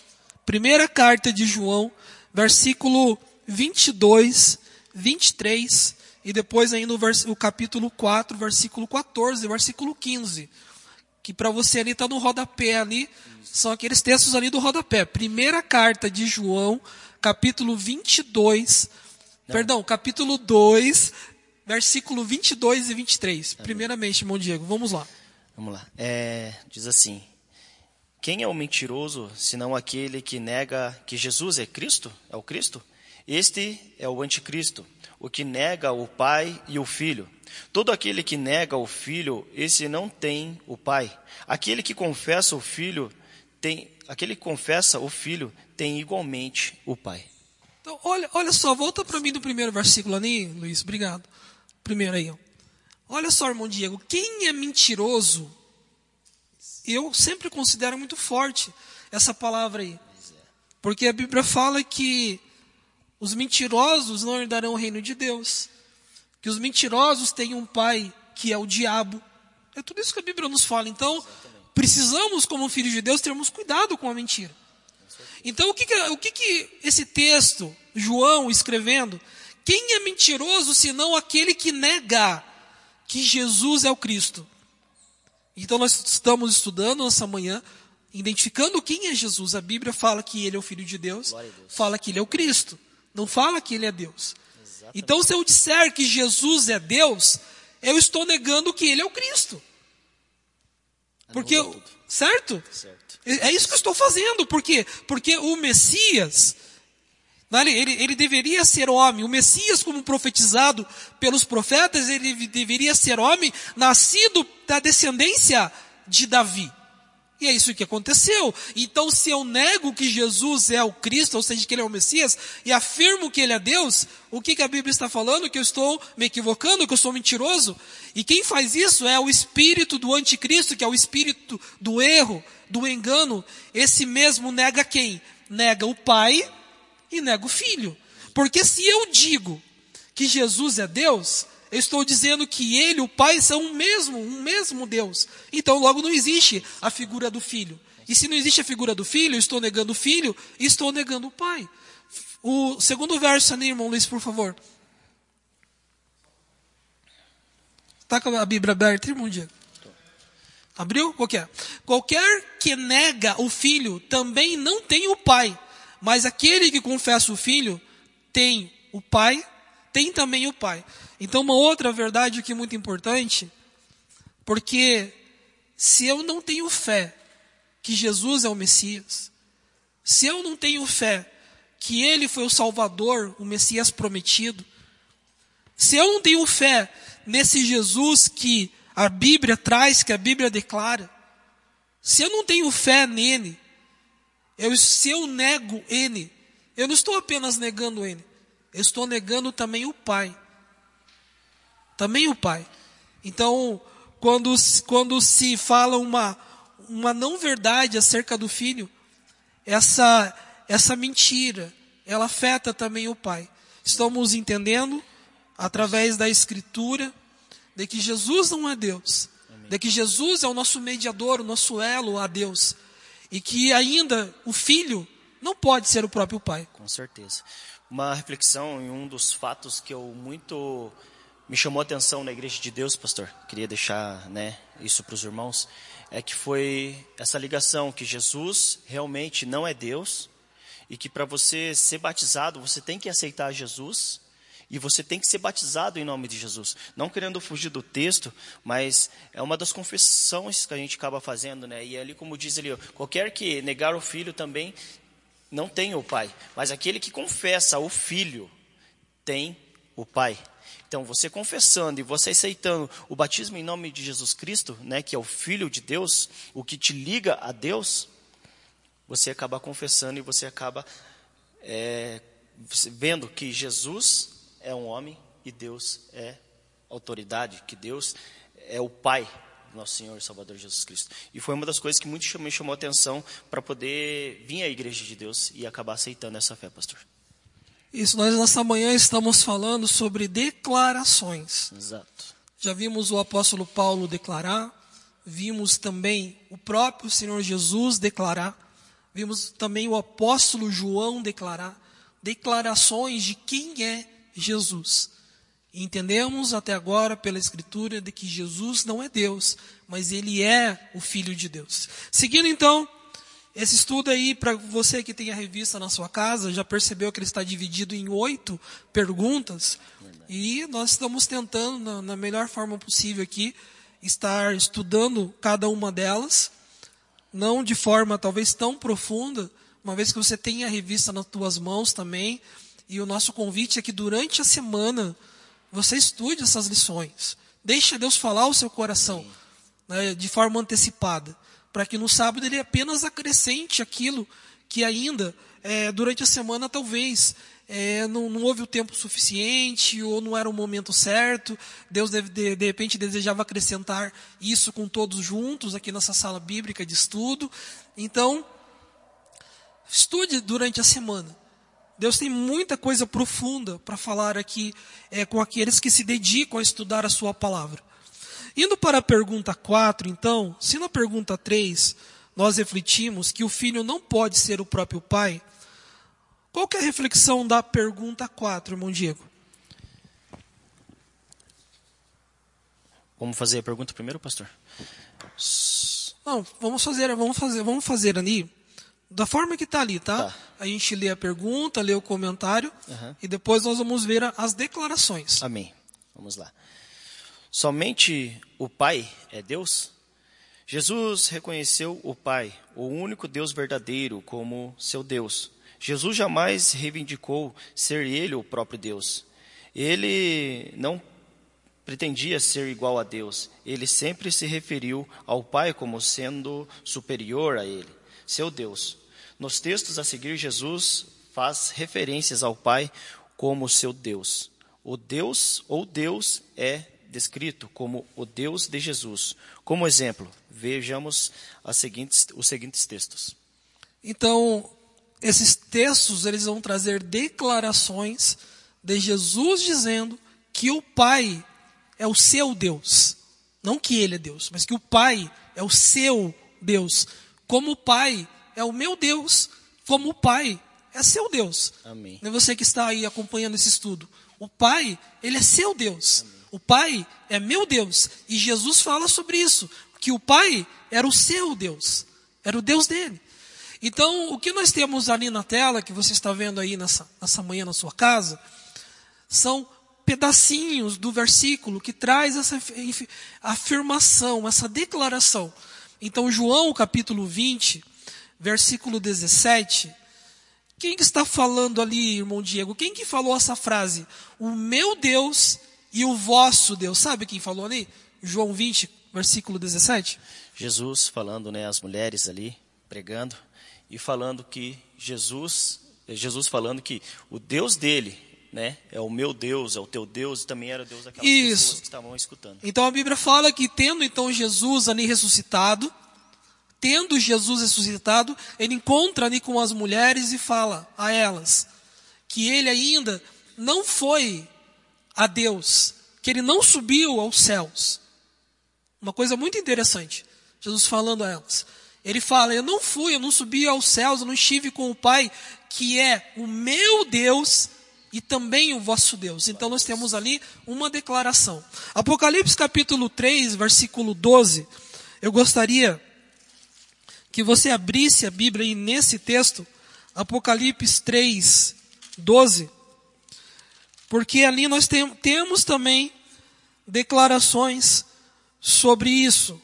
versículo 22, 23, e depois ainda o capítulo 4, versículo 14, versículo 15, que para você ali está no rodapé ali, são aqueles textos ali do rodapé. Primeira carta de João, capítulo 2, versículo 22 e 23. Primeiramente, irmão Diego, vamos lá. Vamos lá. Diz assim: quem é o mentiroso, senão aquele que nega que Jesus é Cristo? É o Cristo? Este é o anticristo, o que nega o Pai e o Filho. Todo aquele que nega o Filho, esse não tem o Pai. Aquele que confessa o Filho tem igualmente o Pai. Então, olha só, volta para mim do primeiro versículo ali, Luiz, obrigado. Primeiro aí, ó. Olha só, irmão Diego, quem é mentiroso, eu sempre considero muito forte essa palavra aí. Porque a Bíblia fala que os mentirosos não herdarão o reino de Deus. Que os mentirosos têm um pai que é o diabo. É tudo isso que a Bíblia nos fala. Então, precisamos, como filhos de Deus, termos cuidado com a mentira. Então, o que esse texto, João escrevendo, quem é mentiroso senão aquele que nega que Jesus é o Cristo? Então, nós estamos estudando nessa manhã, identificando quem é Jesus. A Bíblia fala que ele é o Filho de Deus, fala que ele é o Cristo, não fala que ele é Deus. Exatamente. Então, se eu disser que Jesus é Deus, eu estou negando que ele é o Cristo. Porque, certo? É isso que eu estou fazendo. Por quê? Porque o Messias, ele deveria ser homem. O Messias, como profetizado pelos profetas, ele deveria ser homem, nascido da descendência de Davi. E é isso que aconteceu. Então, se eu nego que Jesus é o Cristo, ou seja, que ele é o Messias, e afirmo que ele é Deus, o que a Bíblia está falando? Que eu estou me equivocando, que eu sou mentiroso? E quem faz isso é o espírito do anticristo, que é o espírito do erro, do engano. Esse mesmo nega quem? Nega o Pai e nega o Filho. Porque se eu digo que Jesus é Deus, eu estou dizendo que ele e o Pai são um mesmo Deus. Então logo não existe a figura do Filho. E se não existe a figura do Filho, eu estou negando o Filho e estou negando o Pai. O segundo verso ali, irmão Luiz, por favor. Está com a Bíblia aberta, irmão Diego? Abriu? Qualquer que nega o Filho também não tem o Pai. Mas aquele que confessa o Filho tem o Pai, tem também o Pai. Então, uma outra verdade aqui muito importante, porque se eu não tenho fé que Jesus é o Messias, se eu não tenho fé que ele foi o Salvador, o Messias prometido, se eu não tenho fé nesse Jesus que a Bíblia traz, que a Bíblia declara, se eu não tenho fé nele, se eu nego ele, eu não estou apenas negando ele, eu estou negando também o Pai. Também o Pai. Então, quando se fala uma não verdade acerca do Filho, essa mentira, ela afeta também o Pai. Estamos entendendo, através da Escritura, de que Jesus não é Deus. Amém. De que Jesus é o nosso mediador, o nosso elo a Deus. E que ainda o Filho não pode ser o próprio Pai. Com certeza. Uma reflexão em um dos fatos que me chamou a atenção na Igreja de Deus, pastor, queria deixar isso para os irmãos, é que foi essa ligação que Jesus realmente não é Deus e que para você ser batizado, você tem que aceitar Jesus e você tem que ser batizado em nome de Jesus. Não querendo fugir do texto, mas é uma das confissões que a gente acaba fazendo, E ali, como diz ali, qualquer que negar o Filho também não tem o Pai, mas aquele que confessa o Filho tem o Pai. Então, você confessando e você aceitando o batismo em nome de Jesus Cristo, que é o Filho de Deus, o que te liga a Deus, você acaba confessando e você acaba vendo que Jesus é um homem e Deus é autoridade, que Deus é o Pai do nosso Senhor e Salvador Jesus Cristo. E foi uma das coisas que muito me chamou a atenção para poder vir à Igreja de Deus e acabar aceitando essa fé, pastor. Isso, nós nessa manhã estamos falando sobre declarações. Exato. Já vimos o apóstolo Paulo declarar, vimos também o próprio Senhor Jesus declarar, vimos também o apóstolo João declarar, declarações de quem é Jesus. E entendemos até agora pela Escritura de que Jesus não é Deus, mas Ele é o Filho de Deus. Seguindo então, esse estudo aí, para você que tem a revista na sua casa, já percebeu que ele está dividido em 8 perguntas. E nós estamos tentando, na melhor forma possível aqui, estar estudando cada uma delas. Não de forma talvez tão profunda, uma vez que você tem a revista nas tuas mãos também. E o nosso convite é que durante a semana você estude essas lições. Deixe Deus falar ao seu coração, né, de forma antecipada. Para que no sábado ele apenas acrescente aquilo que ainda, durante a semana, talvez não houve o tempo suficiente, ou não era o momento certo. Deus de repente desejava acrescentar isso com todos juntos, aqui nessa sala bíblica de estudo. Então, estude durante a semana. Deus tem muita coisa profunda para falar aqui com aqueles que se dedicam a estudar a sua palavra. Indo para a pergunta 4, então, se na pergunta 3 nós refletimos que o filho não pode ser o próprio pai, qual que é a reflexão da pergunta 4, irmão Diego? Vamos fazer a pergunta primeiro, pastor? Não, vamos fazer ali, da forma que está ali, tá? A gente lê a pergunta, lê o comentário, e depois nós vamos ver as declarações. Amém. Vamos lá. Somente o Pai é Deus? Jesus reconheceu o Pai, o único Deus verdadeiro, como seu Deus. Jesus jamais reivindicou ser ele o próprio Deus. Ele não pretendia ser igual a Deus. Ele sempre se referiu ao Pai como sendo superior a ele, seu Deus. Nos textos a seguir, Jesus faz referências ao Pai como seu Deus. O Deus ou Deus é descrito como o Deus de Jesus. Como exemplo, vejamos os seguintes textos. Então, esses textos eles vão trazer declarações de Jesus dizendo que o Pai é o seu Deus. Não que ele é Deus, mas que o Pai é o seu Deus. Como o Pai é o meu Deus, como o Pai é seu Deus. Amém. Não é você que está aí acompanhando esse estudo. O Pai, ele é seu Deus. Amém. O Pai é meu Deus. E Jesus fala sobre isso, que o Pai era o seu Deus. Era o Deus dele. Então, o que nós temos ali na tela, que você está vendo aí nessa manhã na sua casa, são pedacinhos do versículo que traz essa afirmação, essa declaração. Então, João capítulo 20, versículo 17, quem que está falando ali, irmão Diego? Quem que falou essa frase? O meu Deus e o vosso Deus. Sabe quem falou ali? João 20, versículo 17. Jesus falando, né, as mulheres ali, pregando, e falando que Jesus falando que o Deus dele, né, é o meu Deus, é o teu Deus, e também era o Deus daquelas pessoas que estavam escutando. Então a Bíblia fala que tendo então Jesus ali ressuscitado, ele encontra ali com as mulheres e fala a elas que ele ainda não foi a Deus, que ele não subiu aos céus. Uma coisa muito interessante, Jesus falando a elas. Ele fala, eu não subi aos céus, eu não estive com o Pai, que é o meu Deus e também o vosso Deus. Então nós temos ali uma declaração. Apocalipse capítulo 3, versículo 12. Eu gostaria que você abrisse a Bíblia aí nesse texto, Apocalipse 3, 12. Porque ali nós temos também declarações sobre isso.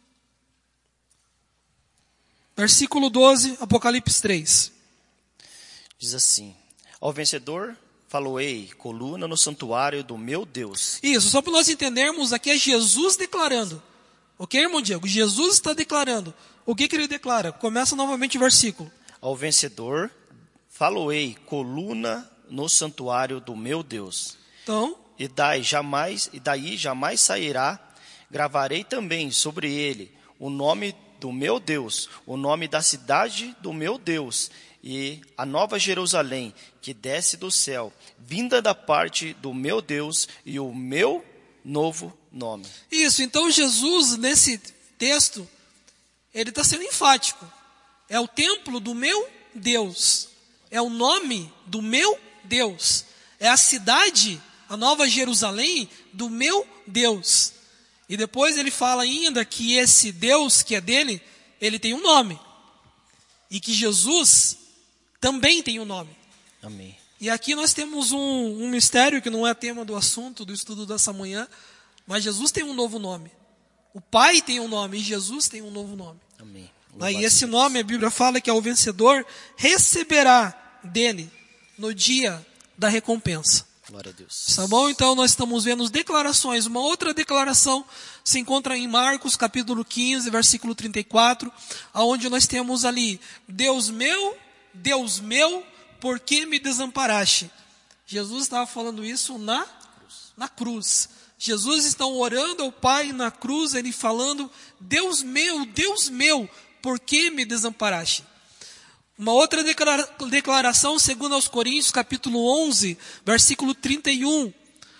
Versículo 12, Apocalipse 3. Diz assim, ao vencedor faloei, coluna no santuário do meu Deus. Isso, só para nós entendermos, aqui é Jesus declarando. Ok, irmão Diego? Jesus está declarando. O que ele declara? Começa novamente o versículo. Ao vencedor faloei, coluna no santuário do meu Deus. Então, E daí jamais sairá, gravarei também sobre ele o nome do meu Deus, o nome da cidade do meu Deus, e a nova Jerusalém, que desce do céu, vinda da parte do meu Deus, e o meu novo nome. Isso, então Jesus, nesse texto, ele está sendo enfático. É o templo do meu Deus. É o nome do meu Deus. É a cidade, a nova Jerusalém, do meu Deus. E depois ele fala ainda que esse Deus que é dele, ele tem um nome. E que Jesus também tem um nome. Amém. E aqui nós temos um mistério que não é tema do assunto, do estudo dessa manhã, mas Jesus tem um novo nome. O Pai tem um nome e Jesus tem um novo nome. Amém. E esse nome, a Bíblia fala que é o vencedor receberá dele no dia da recompensa. Glória a Deus. Tá bom? Então nós estamos vendo as declarações. Uma outra declaração se encontra em Marcos capítulo 15, versículo 34, onde nós temos ali: Deus meu, por que me desamparaste? Jesus estava falando isso na cruz. Jesus está orando ao Pai na cruz, ele falando: Deus meu, por que me desamparaste? Uma outra declaração, segundo aos Coríntios, capítulo 11, versículo 31.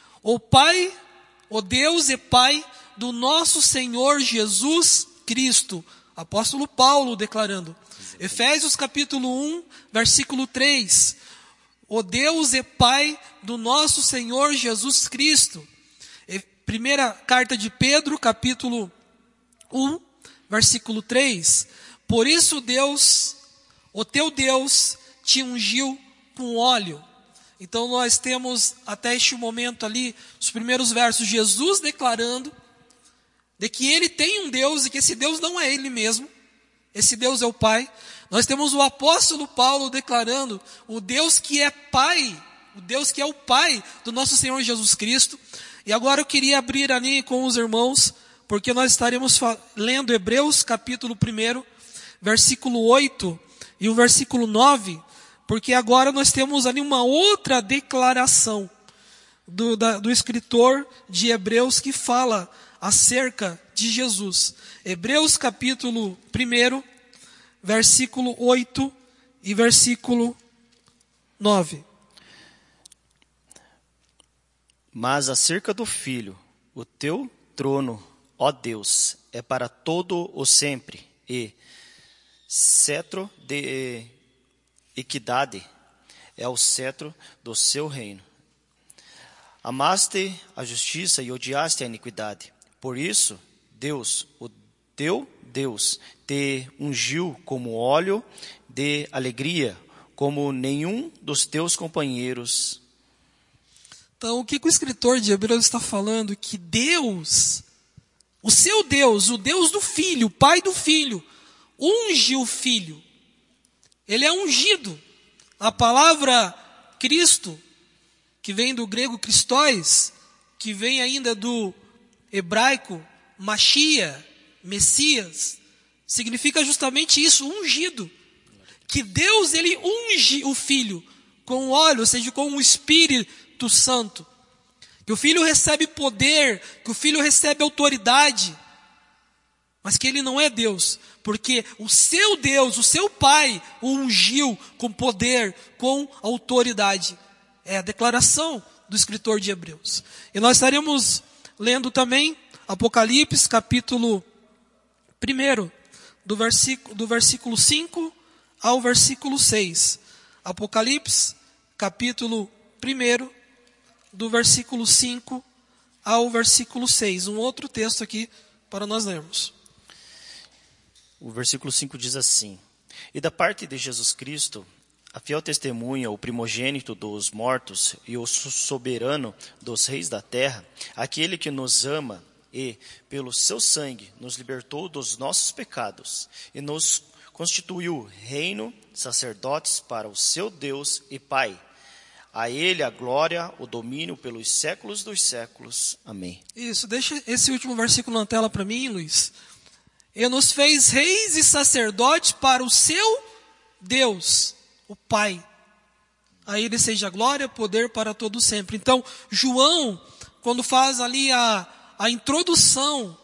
O Deus e Pai do nosso Senhor Jesus Cristo. Apóstolo Paulo declarando. Efésios capítulo 1, versículo 3. O Deus e Pai do nosso Senhor Jesus Cristo. Primeira carta de Pedro, capítulo 1, versículo 3. Por isso Deus, o teu Deus, te ungiu com óleo. Então nós temos até este momento ali, os primeiros versos, Jesus declarando de que ele tem um Deus e que esse Deus não é ele mesmo. Esse Deus é o Pai. Nós temos o apóstolo Paulo declarando o Deus que é Pai, o Deus que é o Pai do nosso Senhor Jesus Cristo. E agora eu queria abrir ali com os irmãos, porque nós estaremos lendo Hebreus capítulo 1, versículo 8 e o versículo 9, porque agora nós temos ali uma outra declaração do escritor de Hebreus que fala acerca de Jesus. Hebreus capítulo 1, versículo 8 e versículo 9. Mas acerca do Filho, o teu trono, ó Deus, é para todo o sempre, e cetro de equidade é o cetro do seu reino. Amaste a justiça e odiaste a iniquidade. Por isso, Deus, o teu Deus, te ungiu como óleo de alegria, como nenhum dos teus companheiros. Então, o que o escritor de Hebreus está falando? Que Deus, o seu Deus, o Deus do Filho, o Pai do Filho, unge o Filho. Ele é ungido. A palavra Cristo, que vem do grego Christos, que vem ainda do hebraico Machia, Messias, significa justamente isso, ungido. Que Deus, ele unge o Filho com óleo, ou seja, com o Espírito Santo. Que o Filho recebe poder, que o Filho recebe autoridade, mas que ele não é Deus, porque o seu Deus, o seu Pai, o ungiu com poder, com autoridade. É a declaração do escritor de Hebreus. E nós estaremos lendo também Apocalipse, capítulo 1, do versículo 5 ao versículo 6. Apocalipse, capítulo 1, do versículo 5 ao versículo 6. Um outro texto aqui para nós lermos. O versículo 5 diz assim: E da parte de Jesus Cristo, a fiel testemunha, o primogênito dos mortos e o soberano dos reis da terra, aquele que nos ama e, pelo seu sangue, nos libertou dos nossos pecados e nos constituiu reino, sacerdotes para o seu Deus e Pai. A ele a glória, o domínio pelos séculos dos séculos. Amém. Isso, deixa esse último versículo na tela para mim, Luiz. E nos fez reis e sacerdotes para o seu Deus, o Pai. A ele seja glória, poder para todo sempre. Então, João, quando faz ali a introdução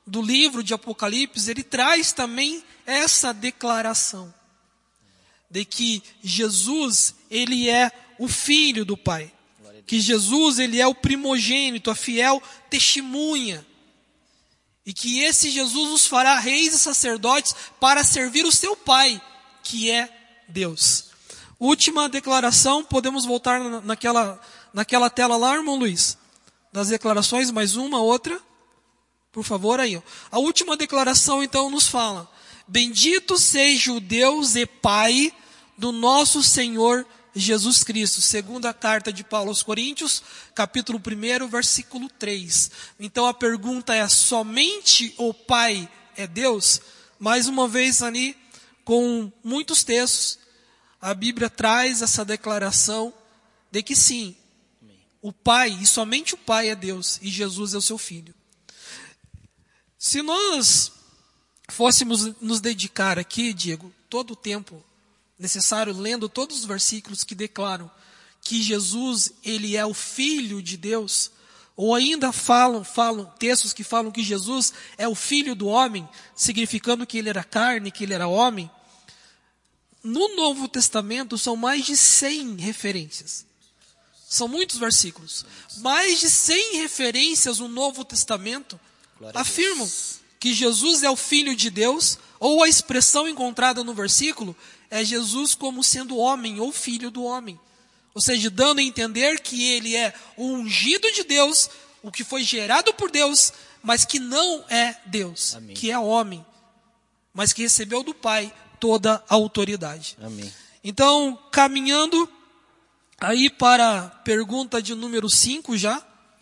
do livro de Apocalipse, ele traz também essa declaração de que Jesus, ele é o Filho do Pai. Que Jesus, ele é o primogênito, a fiel testemunha. E que esse Jesus nos fará reis e sacerdotes para servir o seu Pai, que é Deus. Última declaração, podemos voltar naquela tela lá, irmão Luiz? Das declarações, mais uma, outra. Por favor, aí. Ó. A última declaração, então, nos fala: bendito seja o Deus e Pai do nosso Senhor Jesus Cristo. Segunda carta de Paulo aos Coríntios, capítulo 1, versículo 3. Então a pergunta é: somente o Pai é Deus? Mais uma vez ali, com muitos textos, a Bíblia traz essa declaração de que sim, o Pai, e somente o Pai é Deus, e Jesus é o seu Filho. Se nós fôssemos nos dedicar aqui, Diego, todo o tempo necessário, lendo todos os versículos que declaram que Jesus, ele é o Filho de Deus, ou ainda falam textos que falam que Jesus é o Filho do homem, significando que ele era carne, que ele era homem. No Novo Testamento são mais de 100 referências. São muitos versículos. Mais de 100 referências no Novo Testamento afirmam que Jesus é o Filho de Deus, ou a expressão encontrada no versículo é Jesus como sendo homem ou filho do homem. Ou seja, dando a entender que ele é o ungido de Deus, o que foi gerado por Deus, mas que não é Deus. Amém. Que é homem, mas que recebeu do Pai toda a autoridade. Amém. Então, caminhando aí para a pergunta de número 5 já.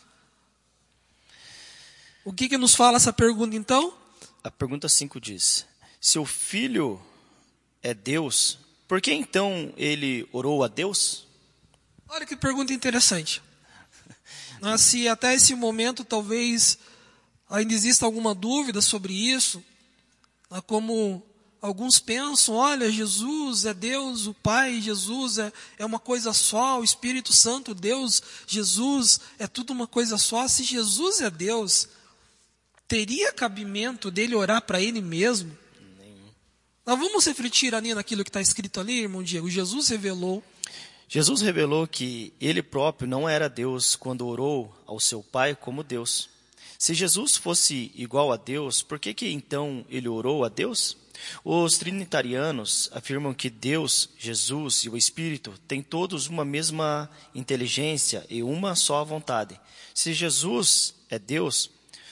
O que nos fala essa pergunta então? A pergunta 5 diz: se o Filho é Deus, por que então ele orou a Deus? Olha que pergunta interessante. Se até esse momento talvez ainda exista alguma dúvida sobre isso, como alguns pensam, olha, Jesus é Deus, o Pai, Jesus é uma coisa só, o Espírito Santo, Deus, Jesus, é tudo uma coisa só. Se Jesus é Deus, teria cabimento dele orar para ele mesmo? Nós vamos refletir ali naquilo que está escrito ali, irmão Diego. Jesus revelou que ele próprio não era Deus quando orou ao seu Pai como Deus. Se Jesus fosse igual a Deus, por que então ele orou a Deus? Os trinitarianos afirmam que Deus, Jesus e o Espírito têm todos uma mesma inteligência e uma só vontade. Se Jesus é Deus,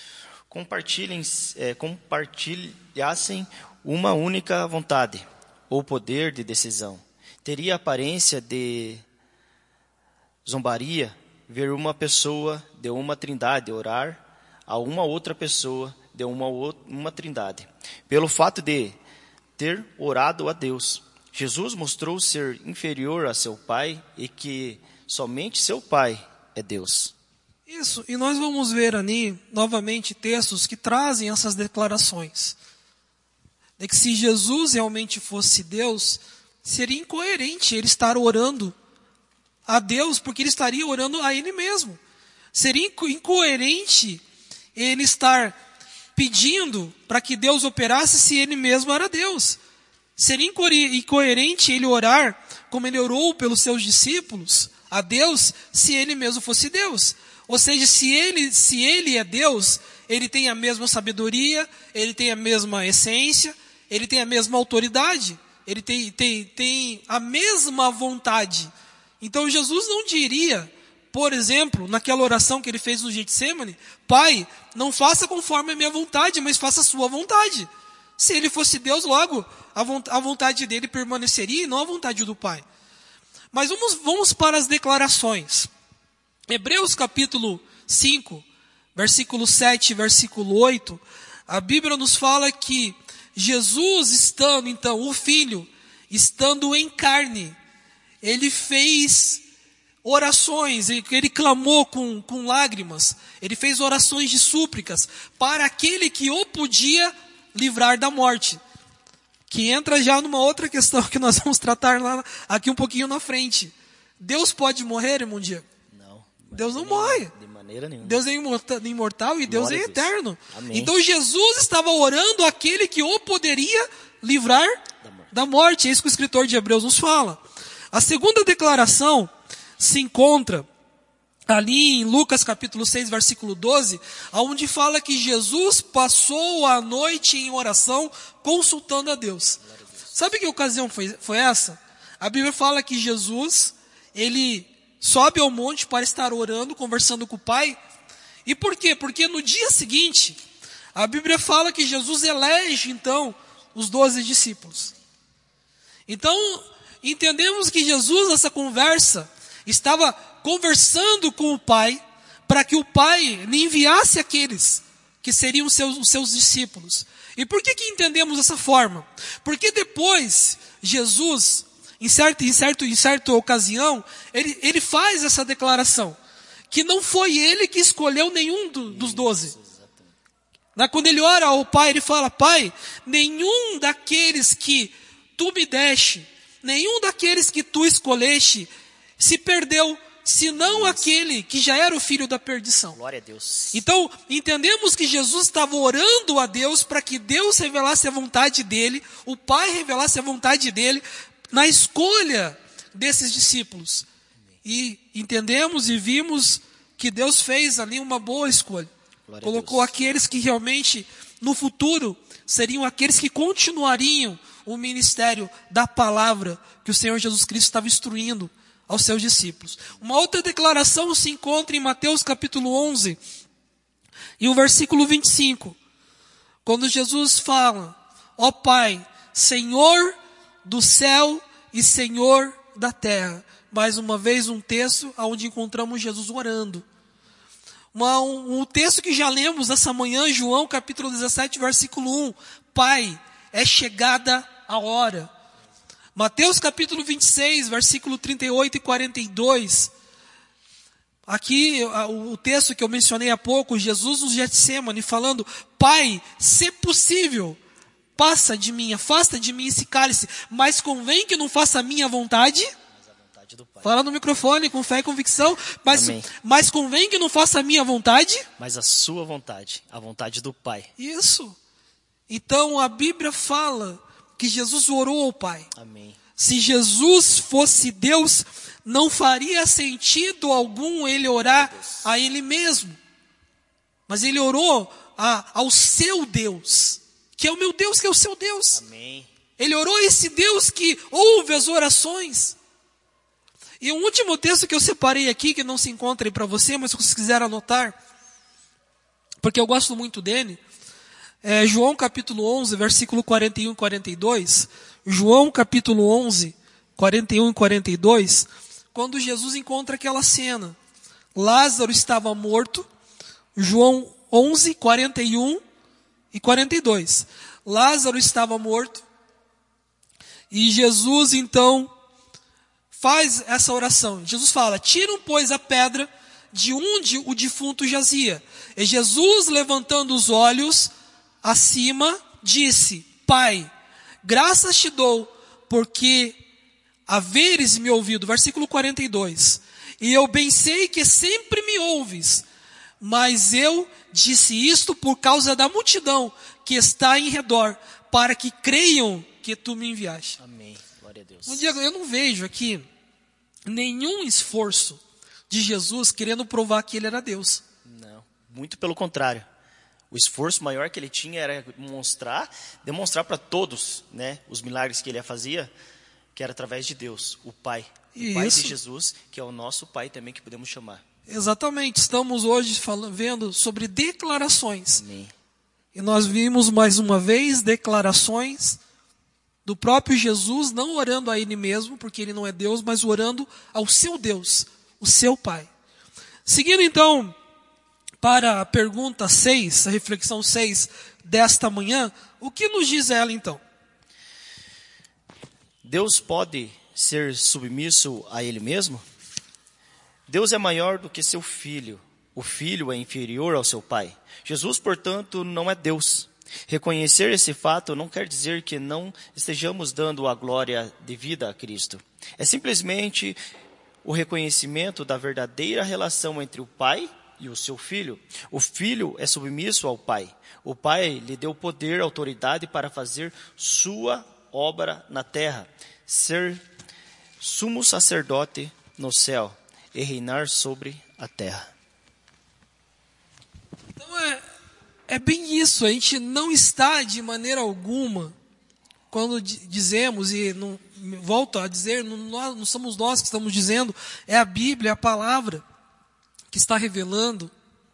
compartilhassem uma única vontade ou poder de decisão. Teria aparência de zombaria ver uma pessoa de uma trindade orar a uma outra pessoa de uma trindade. Pelo fato de ter orado a Deus, Jesus mostrou ser inferior a seu Pai e que somente seu Pai é Deus. Isso, e nós vamos ver ali novamente textos que trazem essas declarações. De que se Jesus realmente fosse Deus, seria incoerente ele estar orando a Deus, porque ele estaria orando a ele mesmo. Seria incoerente ele estar pedindo para que Deus operasse se ele mesmo era Deus. Seria incoerente ele orar como ele orou pelos seus discípulos a Deus, se ele mesmo fosse Deus. Ou seja, se ele é Deus, ele tem a mesma sabedoria, ele tem a mesma essência, ele tem a mesma autoridade, ele tem a mesma vontade. Então Jesus não diria, por exemplo, naquela oração que ele fez no Getsemane, Pai, não faça conforme a minha vontade, mas faça a sua vontade. Se ele fosse Deus, logo a vontade dele permaneceria e não a vontade do Pai. Mas vamos para as declarações. Hebreus capítulo 5, versículo 7, versículo 8, a Bíblia nos fala que Jesus estando, então, o Filho, estando em carne, ele fez orações, ele clamou com lágrimas, ele fez orações de súplicas para aquele que o podia livrar da morte. Que entra já numa outra questão que nós vamos tratar aqui um pouquinho na frente. Deus pode morrer, irmão Diego? Não. Deus não morre. De maneira nenhuma. Deus é imortal e Deus é Glória a Deus. eterno. Amém. Então Jesus estava orando aquele que o poderia livrar da morte. É isso que o escritor de Hebreus nos fala. A segunda declaração se encontra ali em Lucas capítulo 6, versículo 12, onde fala que Jesus passou a noite em oração consultando a Deus. Sabe que ocasião foi essa? A Bíblia fala que Jesus, ele sobe ao monte para estar orando, conversando com o Pai. E por quê? Porque no dia seguinte, a Bíblia fala que Jesus elege, então, os 12 discípulos. Então, entendemos que Jesus, nessa conversa, estava conversando com o Pai, para que o Pai lhe enviasse aqueles que seriam os seus discípulos. E por que entendemos dessa forma? Porque depois, Jesus, em certa ocasião, ele faz essa declaração, que não foi ele que escolheu nenhum dos 12. Quando ele ora ao Pai, ele fala: Pai, nenhum daqueles que tu me deste, nenhum daqueles que tu escolheste, se perdeu, senão aquele que já era o filho da perdição. Glória a Deus. Então, entendemos que Jesus estava orando a Deus para que Deus revelasse a vontade dele, o Pai revelasse a vontade dele, na escolha desses discípulos. E entendemos e vimos que Deus fez ali uma boa escolha. Glória Colocou aqueles que realmente, no futuro, seriam aqueles que continuariam o ministério da palavra que o Senhor Jesus Cristo estava instruindo aos seus discípulos. Uma outra declaração se encontra em Mateus capítulo 11, e o versículo 25. Quando Jesus fala: ó Pai, Senhor do céu e Senhor da terra. Mais uma vez um texto onde encontramos Jesus orando. Um texto que já lemos essa manhã, João capítulo 17, versículo 1. Pai, é chegada a hora. Mateus capítulo 26, versículo 38 e 42. Aqui o texto que eu mencionei há pouco, Jesus no Getsêmani falando: Pai, se possível, afasta de mim esse cálice, mas convém que não faça a minha vontade. Do Pai. Fala no microfone com fé e convicção, mas convém que não faça a minha vontade. Mas a sua vontade, a vontade do Pai. Isso. Então a Bíblia fala que Jesus orou ao Pai. Amém. Se Jesus fosse Deus, não faria sentido algum ele orar a ele mesmo. Mas ele orou ao seu Deus, que é o meu Deus, que é o seu Deus. Amém. Ele orou a esse Deus que ouve as orações. E um último texto que eu separei aqui, que não se encontra aí para você, mas se você quiser anotar, porque eu gosto muito dele, é João capítulo 11, versículo 41 e 42. João capítulo 11, 41 e 42, quando Jesus encontra aquela cena. Lázaro estava morto, João 11, 41 e 42. Lázaro estava morto, e Jesus então faz essa oração. Jesus fala: tiram, pois, a pedra de onde o defunto jazia. E Jesus, levantando os olhos acima, disse: Pai, graças te dou, porque haveres me ouvido. Versículo 42. E eu bem sei que sempre me ouves, mas eu disse isto por causa da multidão que está em redor, para que creiam que tu me enviaste. Amém. Glória a Deus. Eu não vejo aqui nenhum esforço de Jesus querendo provar que ele era Deus. Não, muito pelo contrário. O esforço maior que ele tinha era demonstrar para todos, né, os milagres que ele fazia, que era através de Deus, o Pai. O Pai de Jesus, que é o nosso Pai também, que podemos chamar. Exatamente. Estamos hoje vendo sobre declarações. Amém. E nós vimos mais uma vez declarações do próprio Jesus, não orando a ele mesmo, porque ele não é Deus, mas orando ao seu Deus, o seu Pai. Seguindo então para a pergunta 6, a reflexão 6 desta manhã, o que nos diz ela então? Deus pode ser submisso a ele mesmo? Deus é maior do que seu filho. O filho é inferior ao seu pai. Jesus, portanto, não é Deus. Reconhecer esse fato não quer dizer que não estejamos dando a glória devida a Cristo. É simplesmente o reconhecimento da verdadeira relação entre o pai e o seu filho. O filho é submisso ao pai. O pai lhe deu poder, autoridade para fazer sua obra na terra, ser sumo sacerdote no céu e reinar sobre a terra. Então é bem isso, a gente não está de maneira alguma, quando dizemos, e não, volto a dizer, não somos nós que estamos dizendo, é a Bíblia, é a palavra que está revelando.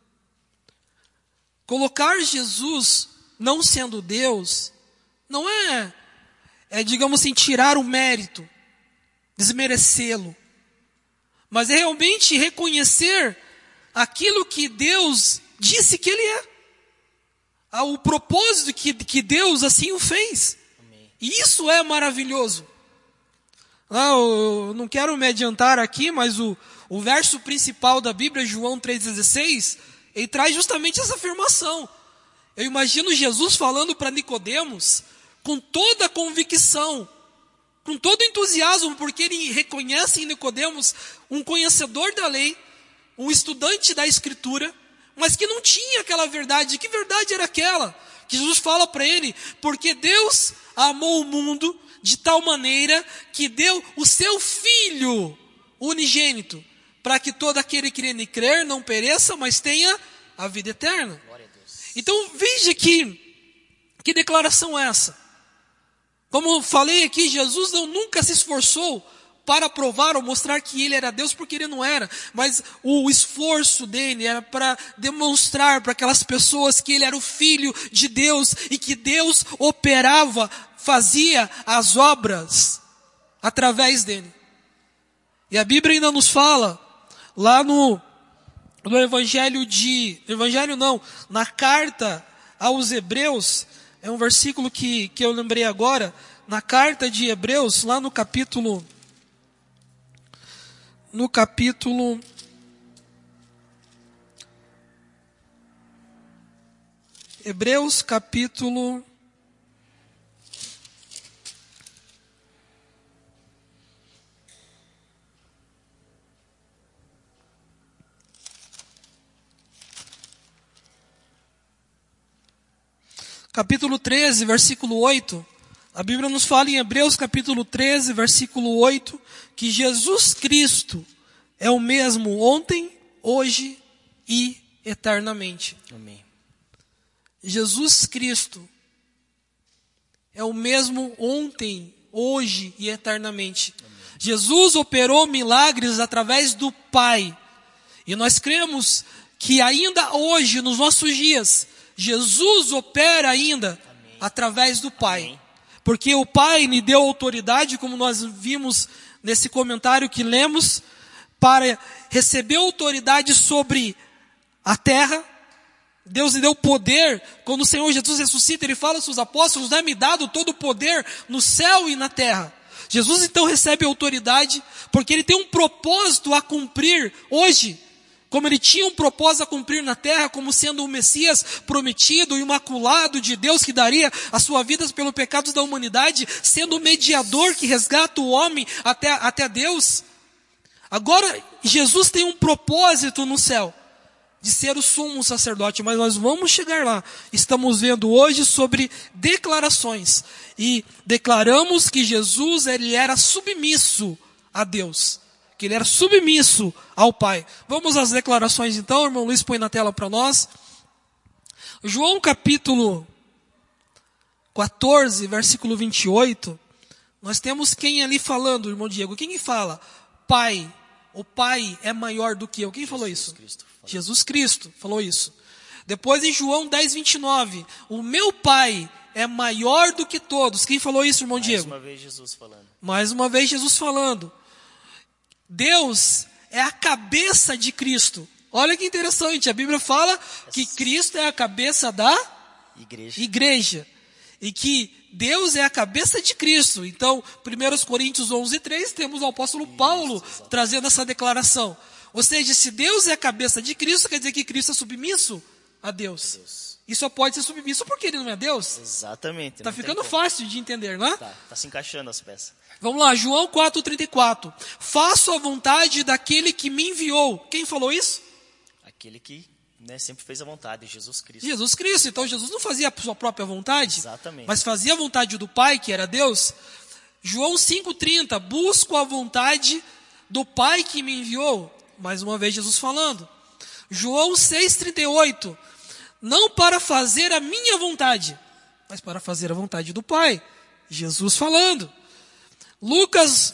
Colocar Jesus não sendo Deus, não digamos assim, tirar o mérito, desmerecê-lo, mas é realmente reconhecer aquilo que Deus disse que Ele é. O propósito que Deus assim o fez. Amém. E isso é maravilhoso. Eu não quero me adiantar aqui, mas o verso principal da Bíblia, João 3,16, ele traz justamente essa afirmação. Eu imagino Jesus falando para Nicodemos com toda a convicção, com todo o entusiasmo, porque ele reconhece em Nicodemos um conhecedor da lei, um estudante da Escritura, mas que não tinha aquela verdade. Que verdade era aquela? Que Jesus fala para ele, porque Deus amou o mundo de tal maneira que deu o seu Filho unigênito, para que todo aquele que nele crer não pereça, mas tenha a vida eterna. Glória a Deus. Então veja que declaração é essa? Como eu falei aqui, Jesus nunca se esforçou para provar ou mostrar que ele era Deus, porque ele não era. Mas o esforço dele era para demonstrar para aquelas pessoas que ele era o Filho de Deus e que Deus operava, fazia as obras através dele. E a Bíblia ainda nos fala, lá no na carta aos Hebreus, é um versículo que eu lembrei agora, na carta de Hebreus, lá no capítulo Hebreus capítulo 13, versículo 8, a Bíblia nos fala em Hebreus capítulo 13, versículo 8, que Jesus Cristo é o mesmo ontem, hoje e eternamente. Amém. Jesus Cristo é o mesmo ontem, hoje e eternamente. Amém. Jesus operou milagres através do Pai. E nós cremos que ainda hoje, nos nossos dias, Jesus opera ainda Amém. Através do Pai. Amém. Porque o Pai lhe deu autoridade, como nós vimos nesse comentário que lemos, para receber autoridade sobre a terra. Deus lhe deu poder. Quando o Senhor Jesus ressuscita, Ele fala aos seus apóstolos, dá-me dado todo o poder no céu e na terra. Jesus então recebe autoridade, porque Ele tem um propósito a cumprir hoje, como Ele tinha um propósito a cumprir na terra, como sendo o Messias prometido, o imaculado de Deus, que daria a sua vida pelos pecados da humanidade, sendo o mediador que resgata o homem até Deus. Agora, Jesus tem um propósito no céu, de ser o sumo sacerdote, mas nós vamos chegar lá. Estamos vendo hoje sobre declarações, e declaramos que Jesus, Ele era submisso a Deus, que Ele era submisso ao Pai. Vamos às declarações então, o irmão Luiz põe na tela para nós. João capítulo 14, versículo 28, nós temos quem ali falando, irmão Diego, quem fala? Pai, o Pai é maior do que eu. Quem falou isso? Jesus Cristo falou isso. Depois em João 10, 29, o meu Pai é maior do que todos. Quem falou isso, irmão Diego? Mais uma vez Jesus falando. Mais uma vez Jesus falando. Deus é a cabeça de Cristo. Olha que interessante, a Bíblia fala que Cristo é a cabeça da igreja. E que Deus é a cabeça de Cristo. Então, 1 Coríntios 11, 3, temos o apóstolo Paulo trazendo essa declaração. Ou seja, se Deus é a cabeça de Cristo, quer dizer que Cristo é submisso a Deus. E só pode ser submisso porque Ele não é Deus. Exatamente. Está ficando fácil de entender, não é? Tá se encaixando as peças. Vamos lá, João 4,34. Faço a vontade daquele que me enviou. Quem falou isso? Aquele que, né, sempre fez a vontade, Jesus Cristo. Jesus Cristo. Então Jesus não fazia a sua própria vontade, Exatamente. mas fazia a vontade do Pai, que era Deus. João 5,30. Busco a vontade do Pai que me enviou. Mais uma vez Jesus falando. João 6,38. Não para fazer a minha vontade, mas para fazer a vontade do Pai. Jesus falando. Lucas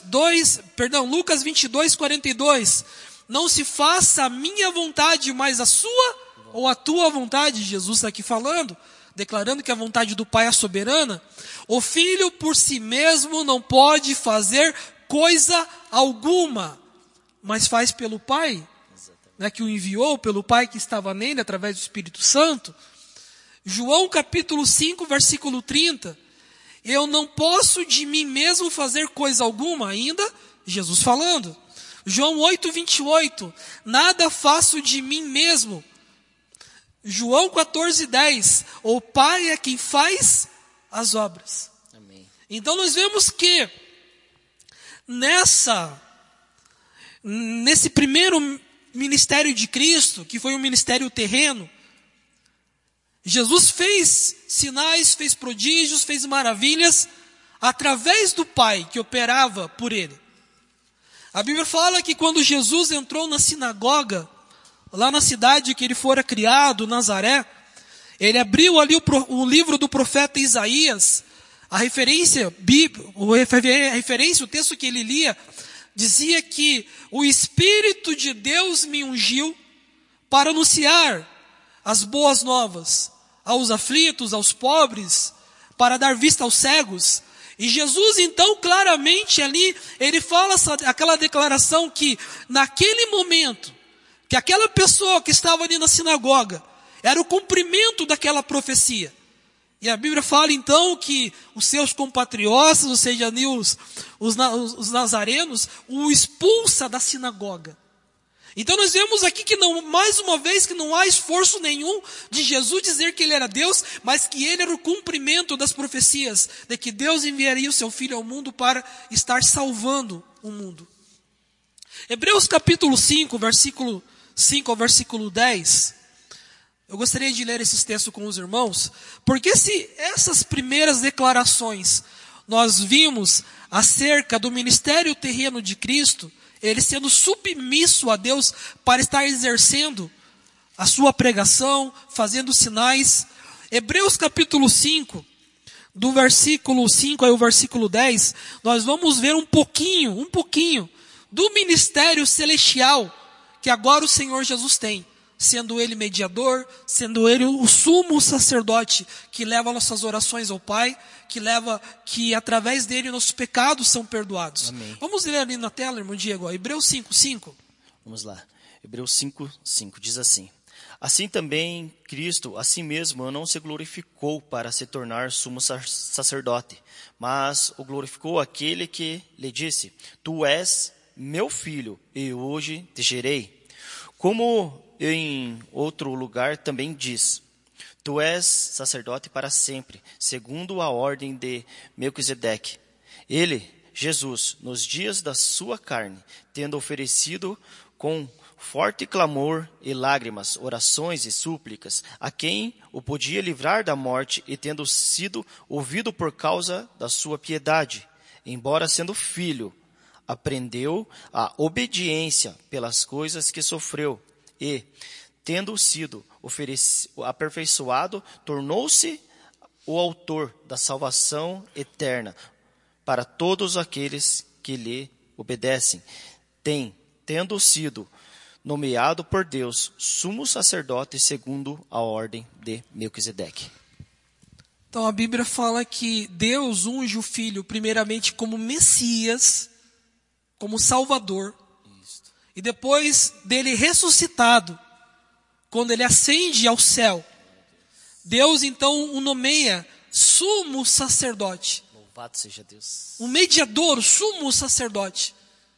22:42. Não se faça a minha vontade, mas a sua ou a tua vontade. Jesus está aqui falando, declarando que a vontade do Pai é soberana. O Filho por si mesmo não pode fazer coisa alguma, mas faz pelo Pai, né, que o enviou, pelo Pai que estava nele através do Espírito Santo. João capítulo 5, versículo 30. Eu não posso de mim mesmo fazer coisa alguma, ainda Jesus falando. João 8:28. Nada faço de mim mesmo. João 14:10. O Pai é quem faz as obras. Amém. Então nós vemos que nesse primeiro ministério de Cristo, que foi um ministério terreno, Jesus fez sinais, fez prodígios, fez maravilhas, através do Pai que operava por ele. A Bíblia fala que quando Jesus entrou na sinagoga, lá na cidade que ele fora criado, Nazaré, ele abriu ali o livro do profeta Isaías, o texto que ele lia, dizia que o Espírito de Deus me ungiu para anunciar as boas novas aos aflitos, aos pobres, para dar vista aos cegos. E Jesus então claramente ali, ele fala aquela declaração que naquele momento, que aquela pessoa que estava ali na sinagoga, era o cumprimento daquela profecia. E a Bíblia fala então que os seus compatriotas, ou seja, ali os nazarenos, o expulsa da sinagoga. Então nós vemos aqui que mais uma vez que não há esforço nenhum de Jesus dizer que ele era Deus, mas que ele era o cumprimento das profecias, de que Deus enviaria o seu Filho ao mundo para estar salvando o mundo. Hebreus capítulo 5, versículo 5 ao versículo 10. Eu gostaria de ler esses textos com os irmãos, porque se essas primeiras declarações nós vimos acerca do ministério terreno de Cristo, ele sendo submisso a Deus para estar exercendo a sua pregação, fazendo sinais. Hebreus capítulo 5, do versículo 5 ao versículo 10, nós vamos ver um pouquinho do ministério celestial que agora o Senhor Jesus tem, sendo ele mediador, sendo ele o sumo sacerdote que leva nossas orações ao Pai, que através dele nossos pecados são perdoados. Amém. Vamos ler ali na tela, irmão Diego, Hebreus 5:5. Vamos lá. Hebreus 5:5 diz assim: Assim também Cristo, a si mesmo, não se glorificou para se tornar sumo sacerdote, mas o glorificou aquele que lhe disse: Tu és meu filho, e hoje te gerei. Como em outro lugar também diz: Tu és sacerdote para sempre, segundo a ordem de Melquisedeque. Ele, Jesus, nos dias da sua carne, tendo oferecido com forte clamor e lágrimas, orações e súplicas, a quem o podia livrar da morte, e tendo sido ouvido por causa da sua piedade, embora sendo filho, aprendeu a obediência pelas coisas que sofreu, e, tendo sido aperfeiçoado, tornou-se o autor da salvação eterna para todos aqueles que lhe obedecem, tendo sido nomeado por Deus sumo sacerdote segundo a ordem de Melquisedeque. Então a Bíblia fala que Deus unge o Filho primeiramente como Messias, como Salvador, e depois dele ressuscitado, quando ele ascende ao céu, Deus então o nomeia sumo sacerdote. Louvado seja Deus. Um mediador, sumo sacerdote.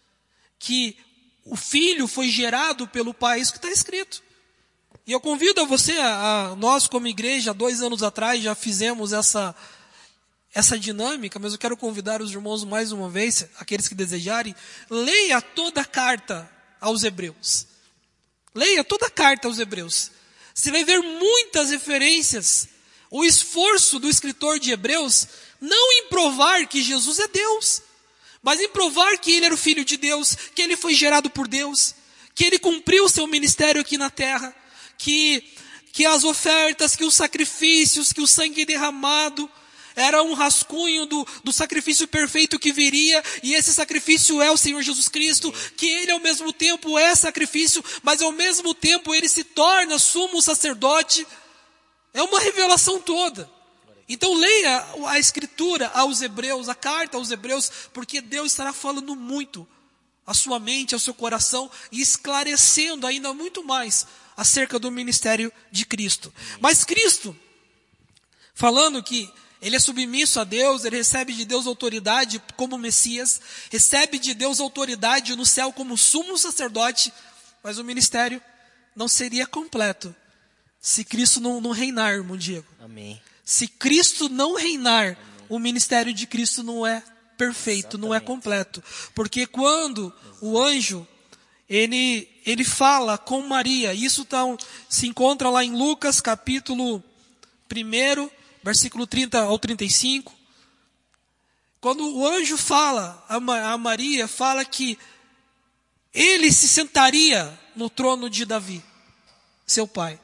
Que o Filho foi gerado pelo Pai, isso que está escrito. E eu convido a você, nós como igreja, 2 anos atrás já fizemos essa dinâmica, mas eu quero convidar os irmãos mais uma vez, aqueles que desejarem, leia toda a carta aos Hebreus. Leia toda a carta aos Hebreus. Você vai ver muitas referências, o esforço do escritor de Hebreus, não em provar que Jesus é Deus, mas em provar que ele era o Filho de Deus, que ele foi gerado por Deus, que ele cumpriu o seu ministério aqui na terra, que as ofertas, que os sacrifícios, que o sangue derramado era um rascunho do sacrifício perfeito que viria, e esse sacrifício é o Senhor Jesus Cristo, que ele ao mesmo tempo é sacrifício, mas ao mesmo tempo ele se torna sumo sacerdote. É uma revelação toda. Então leia a escritura aos Hebreus, a carta aos Hebreus, porque Deus estará falando muito à sua mente, ao seu coração, e esclarecendo ainda muito mais acerca do ministério de Cristo. Mas Cristo, falando que ele é submisso a Deus, ele recebe de Deus autoridade como Messias, recebe de Deus autoridade no céu como sumo sacerdote, mas o ministério não seria completo se Cristo não reinar, irmão Diego. Amém. Se Cristo não reinar, o ministério de Cristo não é perfeito, não é completo. Porque quando o anjo, ele fala com Maria, isso se encontra lá em Lucas capítulo 1, versículo 30 ao 35. Quando o anjo fala a Maria, fala que ele se sentaria no trono de Davi, seu pai.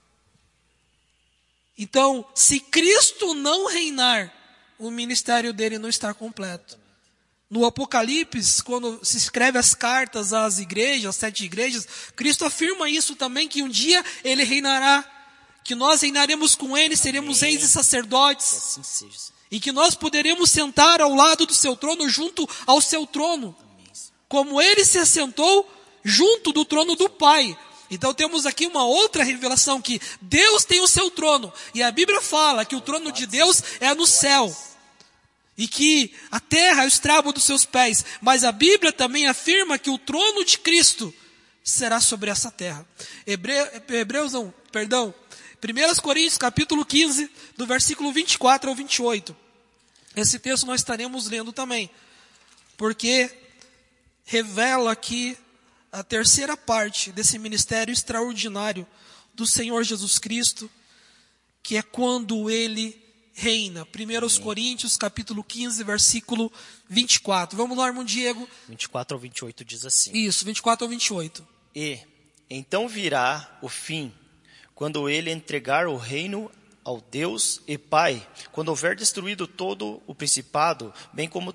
Então, se Cristo não reinar, o ministério dele não está completo. No Apocalipse, quando se escreve as cartas às igrejas, às 7 igrejas, Cristo afirma isso também, que um dia ele reinará, que nós reinaremos com ele, seremos reis e sacerdotes, Que assim seja. e que nós poderemos sentar ao lado do seu trono, junto ao seu trono, como ele se assentou junto do trono do Pai. Então temos aqui uma outra revelação, que Deus tem o seu trono, e a Bíblia fala que o trono de Deus é no céu, e que a terra é o estrabo dos seus pés, mas a Bíblia também afirma que o trono de Cristo será sobre essa terra. 1 Coríntios capítulo 15, do versículo 24 ao 28. Esse texto nós estaremos lendo também, porque revela aqui a terceira parte desse ministério extraordinário do Senhor Jesus Cristo, que é quando ele reina. 1 Coríntios capítulo 15, versículo 24. Vamos lá, irmão Diego. 24 ao 28 diz assim. Isso, 24 ao 28. E então virá o fim, quando ele entregar o reino ao Deus e Pai, quando houver destruído todo o principado, bem como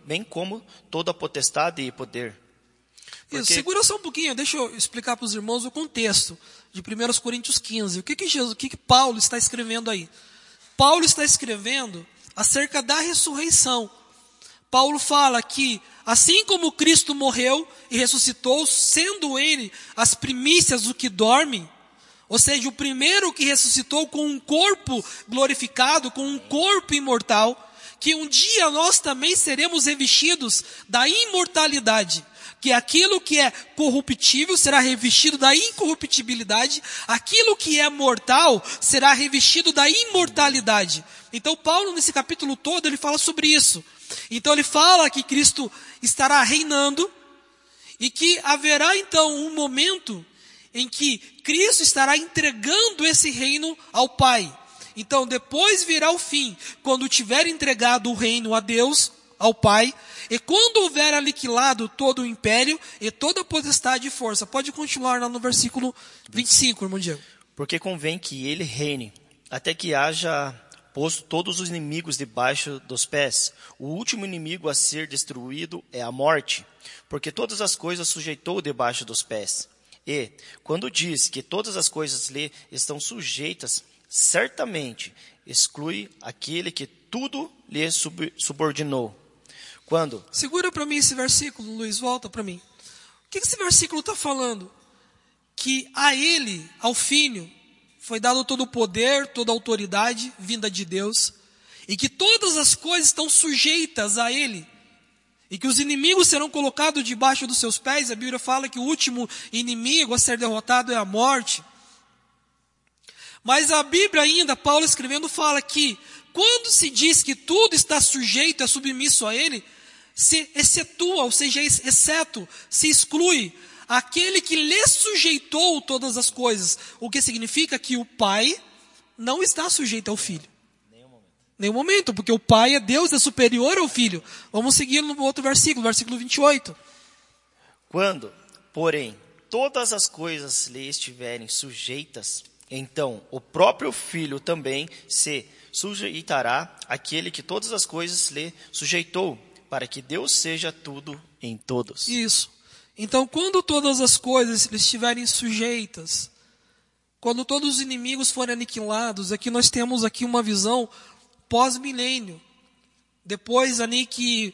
toda a potestade e poder. Isso, segura só um pouquinho, deixa eu explicar para os irmãos o contexto de 1 Coríntios 15. O que Paulo está escrevendo aí? Paulo está escrevendo acerca da ressurreição. Paulo fala que, assim como Cristo morreu e ressuscitou, sendo ele as primícias do que dormem, ou seja, o primeiro que ressuscitou com um corpo glorificado, com um corpo imortal, que um dia nós também seremos revestidos da imortalidade, que aquilo que é corruptível será revestido da incorruptibilidade, aquilo que é mortal será revestido da imortalidade. Então Paulo, nesse capítulo todo, ele fala sobre isso. Então ele fala que Cristo estará reinando, e que haverá então um momento em que Cristo estará entregando esse reino ao Pai. Então depois virá o fim, quando tiver entregado o reino a Deus, ao Pai, e quando houver aniquilado todo o império e toda a potestade e força. Pode continuar lá no versículo 25, irmão Diego. Porque convém que ele reine, até que haja posto todos os inimigos debaixo dos pés. O último inimigo a ser destruído é a morte, porque todas as coisas sujeitou debaixo dos pés. E, quando diz que todas as coisas lhe estão sujeitas, certamente exclui aquele que tudo lhe subordinou. Quando? Segura para mim esse versículo, Luiz, volta para mim. O que esse versículo está falando? Que a ele, ao Filho, foi dado todo o poder, toda a autoridade vinda de Deus, e que todas as coisas estão sujeitas a ele, e que os inimigos serão colocados debaixo dos seus pés. A Bíblia fala que o último inimigo a ser derrotado é a morte. Mas a Bíblia ainda, Paulo escrevendo, fala que quando se diz que tudo está sujeito, é submisso a ele, se excetua, ou seja, exceto, se exclui aquele que lhe sujeitou todas as coisas. O que significa que o Pai não está sujeito ao Filho. Nenhum momento, porque o Pai é Deus, é superior ao Filho. Vamos seguir no outro versículo 28. Quando, porém, todas as coisas lhe estiverem sujeitas, então o próprio Filho também se sujeitará àquele que todas as coisas lhe sujeitou, para que Deus seja tudo em todos. Isso. Então, quando todas as coisas lhe estiverem sujeitas, quando todos os inimigos forem aniquilados, aqui nós temos aqui uma visão pós-milênio. Depois, ali que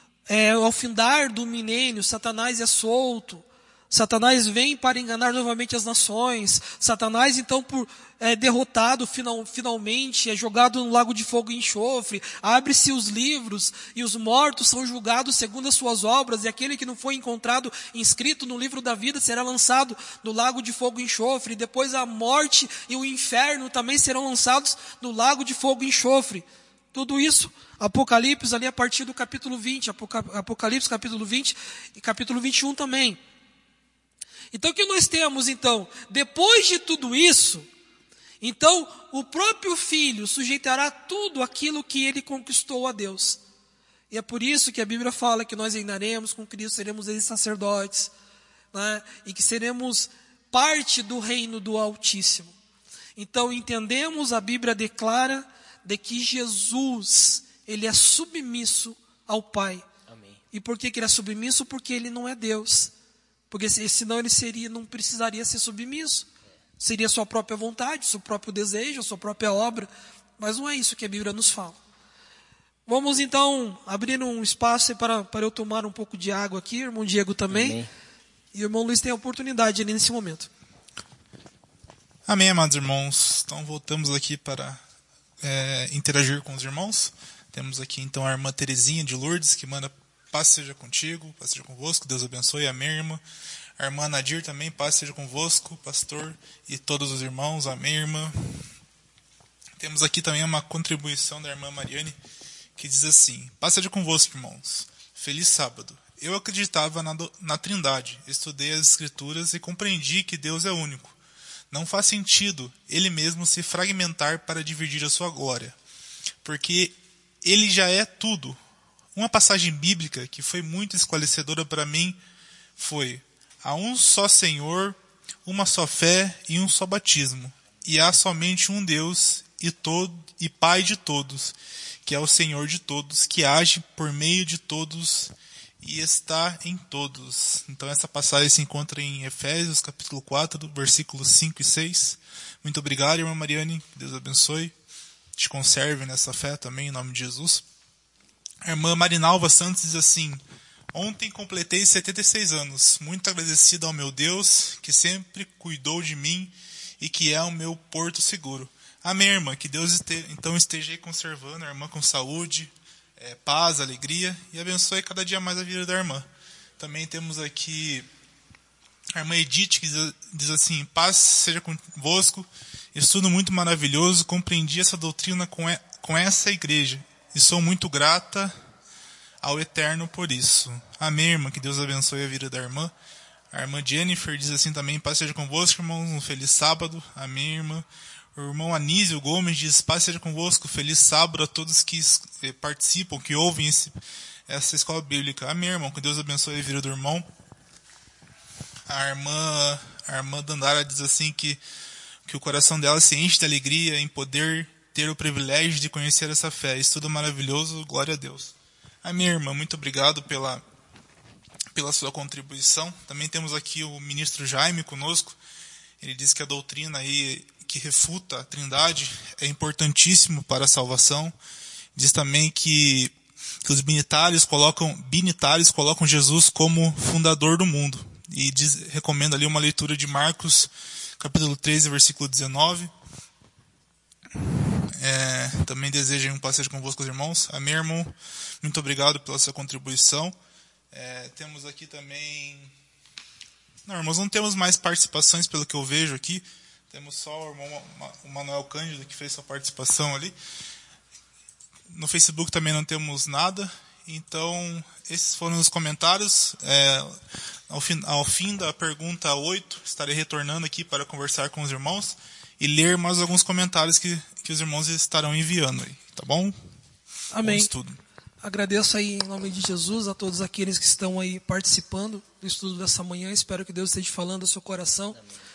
ao findar do milênio, Satanás é solto. Satanás vem para enganar novamente as nações. Satanás, então, derrotado finalmente, é jogado no lago de fogo e enxofre. Abre-se os livros e os mortos são julgados segundo as suas obras. E aquele que não foi encontrado inscrito no livro da vida será lançado no lago de fogo e enxofre. E depois a morte e o inferno também serão lançados no lago de fogo e enxofre. Tudo isso, Apocalipse, ali a partir do capítulo 20. Apocalipse, capítulo 20 e capítulo 21 também. Então o que nós temos então? Depois de tudo isso, então o próprio Filho sujeitará tudo aquilo que ele conquistou a Deus. E é por isso que a Bíblia fala que nós reinaremos com Cristo, seremos eles sacerdotes, né? E que seremos parte do reino do Altíssimo. Então entendemos, a Bíblia declara de que Jesus, ele é submisso ao Pai. Amém. E por que ele é submisso? Porque ele não é Deus. Porque senão ele não precisaria ser submisso. Seria sua própria vontade, seu próprio desejo, sua própria obra. Mas não é isso que a Bíblia nos fala. Vamos então abrir um espaço para eu tomar um pouco de água aqui, irmão Diego também. Amém. E o irmão Luiz tem a oportunidade ali nesse momento. Amém, amados irmãos. Então voltamos aqui para interagir com os irmãos. Temos aqui então a irmã Terezinha de Lourdes, que manda: paz seja contigo, paz seja convosco, Deus abençoe. A minha irmã, a irmã Nadir também, paz seja convosco, pastor e todos os irmãos. A minha irmã. Temos aqui também uma contribuição da irmã Mariane, que diz assim: paz seja convosco, irmãos. Feliz sábado. Eu acreditava na Trindade, estudei as Escrituras e compreendi que Deus é único. Não faz sentido ele mesmo se fragmentar para dividir a sua glória, porque ele já é tudo. Uma passagem bíblica que foi muito esclarecedora para mim foi: há um só Senhor, uma só fé e um só batismo. E há somente um Deus e Pai de todos, que é o Senhor de todos, que age por meio de todos e está em todos. Então essa passagem se encontra em Efésios capítulo 4, versículos 5 e 6. Muito obrigado, irmã Mariane. Que Deus abençoe. Te conserve nessa fé também, em nome de Jesus. A irmã Marinalva Santos diz assim: ontem completei 76 anos, muito agradecido ao meu Deus, que sempre cuidou de mim e que é o meu porto seguro. Amém, irmã, que Deus então esteja aí conservando a irmã com saúde, paz, alegria, e abençoe cada dia mais a vida da irmã. Também temos aqui a irmã Edith, que diz assim: paz seja convosco, estudo muito maravilhoso, compreendi essa doutrina com essa igreja, e sou muito grata ao Eterno por isso. Amém, irmã, que Deus abençoe a vida da irmã. A irmã Jennifer diz assim também: paz seja convosco, irmãos, um feliz sábado. Amém, irmã. O irmão Anísio Gomes diz: paz seja convosco, feliz sábado a todos que participam, que ouvem essa escola bíblica. Amém, irmão, que Deus abençoe a vida do irmão. A irmã Dandara diz assim que o coração dela se enche de alegria em poder ter o privilégio de conhecer essa fé. Estudo maravilhoso, glória a Deus. Amém, irmã, muito obrigado pela sua contribuição. Também temos aqui o ministro Jaime conosco. Ele diz que a doutrina aí que refuta a Trindade é importantíssimo para a salvação. Diz também que os binitários colocam Jesus como fundador do mundo. E recomenda ali uma leitura de Marcos, capítulo 13, versículo 19. Também desejo um passeio convosco, irmãos. Amém, irmão. Muito obrigado pela sua contribuição. Temos aqui também... Não, irmãos, não temos mais participações pelo que eu vejo aqui. Temos só o irmão o Manuel Cândido, que fez sua participação ali. No Facebook também não temos nada. Então, esses foram os comentários. Ao fim da pergunta 8, estarei retornando aqui para conversar com os irmãos e ler mais alguns comentários que os irmãos estarão enviando aí, tá bom? Amém. Bom estudo. Agradeço aí em nome de Jesus a todos aqueles que estão aí participando do estudo dessa manhã. Espero que Deus esteja falando ao seu coração.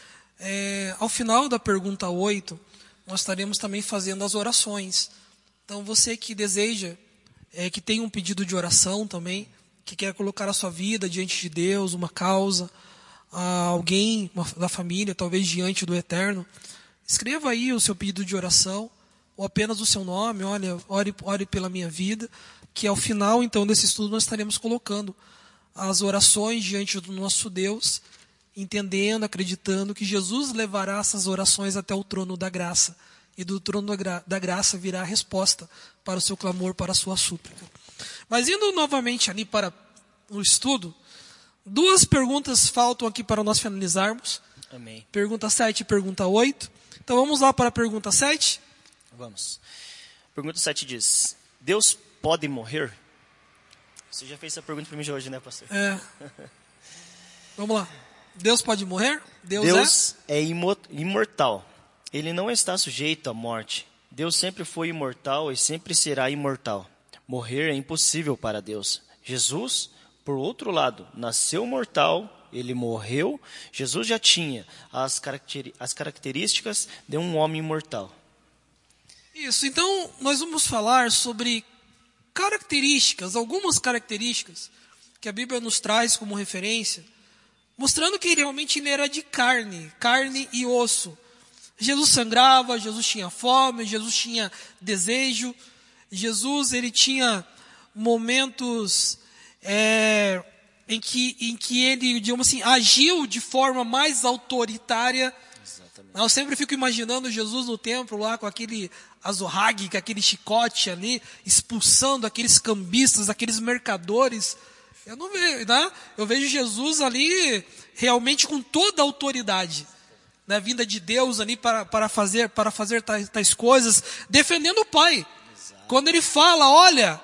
Ao final da pergunta 8, nós estaremos também fazendo as orações. Então, você que deseja, que tem um pedido de oração também, que quer colocar a sua vida diante de Deus, uma causa, alguém da família, talvez diante do Eterno, escreva aí o seu pedido de oração, ou apenas o seu nome. Olha, ore pela minha vida, que ao final então desse estudo nós estaremos colocando as orações diante do nosso Deus, entendendo, acreditando que Jesus levará essas orações até o trono da graça, e do trono da graça virá a resposta para o seu clamor, para a sua súplica. Mas indo novamente ali para o estudo, 2 perguntas faltam aqui para nós finalizarmos. Amém. Pergunta 7 e pergunta 8. Então vamos lá para a pergunta 7. Vamos. Pergunta 7 diz: Deus pode morrer? Você já fez essa pergunta para mim hoje, né, pastor? Vamos lá. Deus pode morrer? Deus é imortal. Ele não está sujeito à morte. Deus sempre foi imortal e sempre será imortal. Morrer é impossível para Deus. Jesus, por outro lado, nasceu mortal, ele morreu. Jesus já tinha as características de um homem imortal. Isso, então nós vamos falar sobre características, algumas características que a Bíblia nos traz como referência, mostrando que realmente ele era de carne e osso. Jesus sangrava, Jesus tinha fome, Jesus tinha desejo, Jesus ele tinha momentos em que ele, digamos assim, agiu de forma mais autoritária. Exatamente. Eu sempre fico imaginando Jesus no templo lá com aquele azorrague, com aquele chicote ali, expulsando aqueles cambistas, aqueles mercadores. Eu não vejo, né? Eu vejo Jesus ali realmente com toda a autoridade, né, vinda de Deus ali para fazer tais coisas, defendendo o Pai. Exato. Quando ele fala, olha,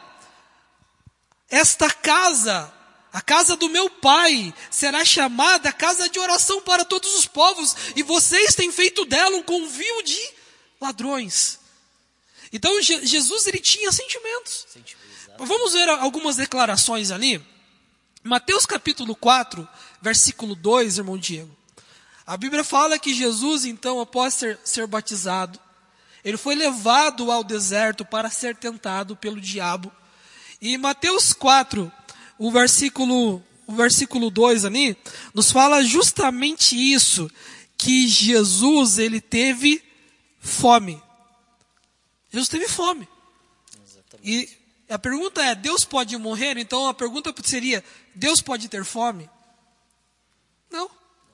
esta casa, a casa do meu Pai, será chamada casa de oração para todos os povos, e vocês têm feito dela um convívio de ladrões. Então Jesus ele tinha sentimentos. Vamos ver algumas declarações ali. Mateus capítulo 4, versículo 2, irmão Diego. A Bíblia fala que Jesus, então, após ser batizado, ele foi levado ao deserto para ser tentado pelo diabo. E Mateus 4, o versículo 2 ali, nos fala justamente isso, que Jesus, ele teve fome. Jesus teve fome. Exatamente. E a pergunta é, Deus pode morrer? Então a pergunta seria, Deus pode ter fome? Não.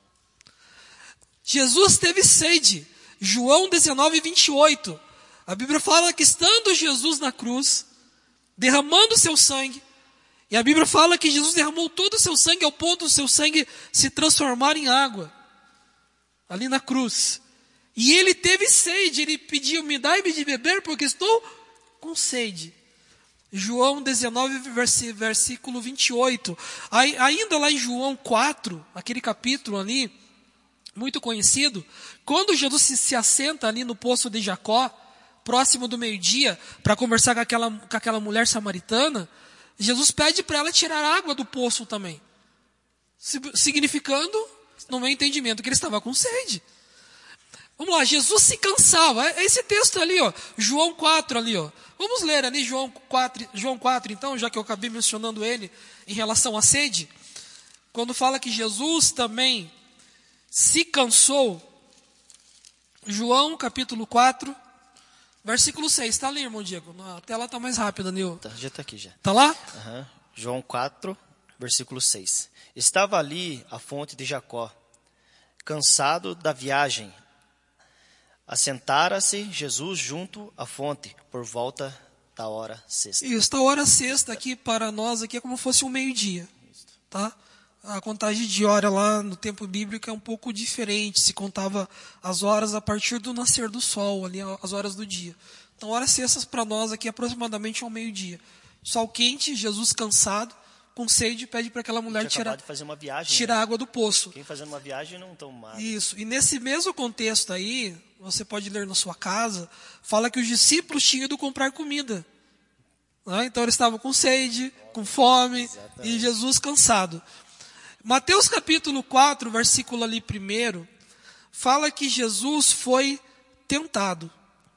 Jesus teve sede. João 19, 28. A Bíblia fala que estando Jesus na cruz, derramando seu sangue, e a Bíblia fala que Jesus derramou todo o seu sangue ao ponto do seu sangue se transformar em água. Ali na cruz. E ele teve sede, ele pediu, me dai-me de beber, porque estou com sede. João 19, versículo 28. Ainda lá em João 4, aquele capítulo ali, muito conhecido, quando Jesus se assenta ali no poço de Jacó, próximo do meio-dia, para conversar com aquela mulher samaritana, Jesus pede para ela tirar água do poço também. Significando, no meu entendimento, que ele estava com sede. Vamos lá, Jesus se cansava. É esse texto ali, ó, João 4 ali, ó. Vamos ler ali João 4 então, já que eu acabei mencionando ele em relação à sede. Quando fala que Jesus também se cansou. João capítulo 4, versículo 6. Está ali, irmão Diego? A tela está mais rápida, Nil. Já está aqui já. Está lá? Uhum. João 4, versículo 6. Estava ali a fonte de Jacó, cansado da viagem. Assentara-se Jesus junto à fonte, por volta da hora sexta. Isso, a hora sexta aqui para nós aqui é como se fosse um meio-dia. Tá? A contagem de hora lá no tempo bíblico é um pouco diferente. Se contava as horas a partir do nascer do sol, ali as horas do dia. Então, horas sextas para nós aqui aproximadamente ao meio-dia. Sol quente, Jesus cansado, com sede, pede para aquela mulher Tinha de fazer uma viagem, tirar água do poço. Quem fazendo uma viagem não toma água. Isso. E nesse mesmo contexto aí, você pode ler na sua casa, fala que os discípulos tinham ido comprar comida. Né? Então eles estavam com sede, com fome, e Jesus cansado. Mateus capítulo 4, versículo ali 1, fala que Jesus foi tentado.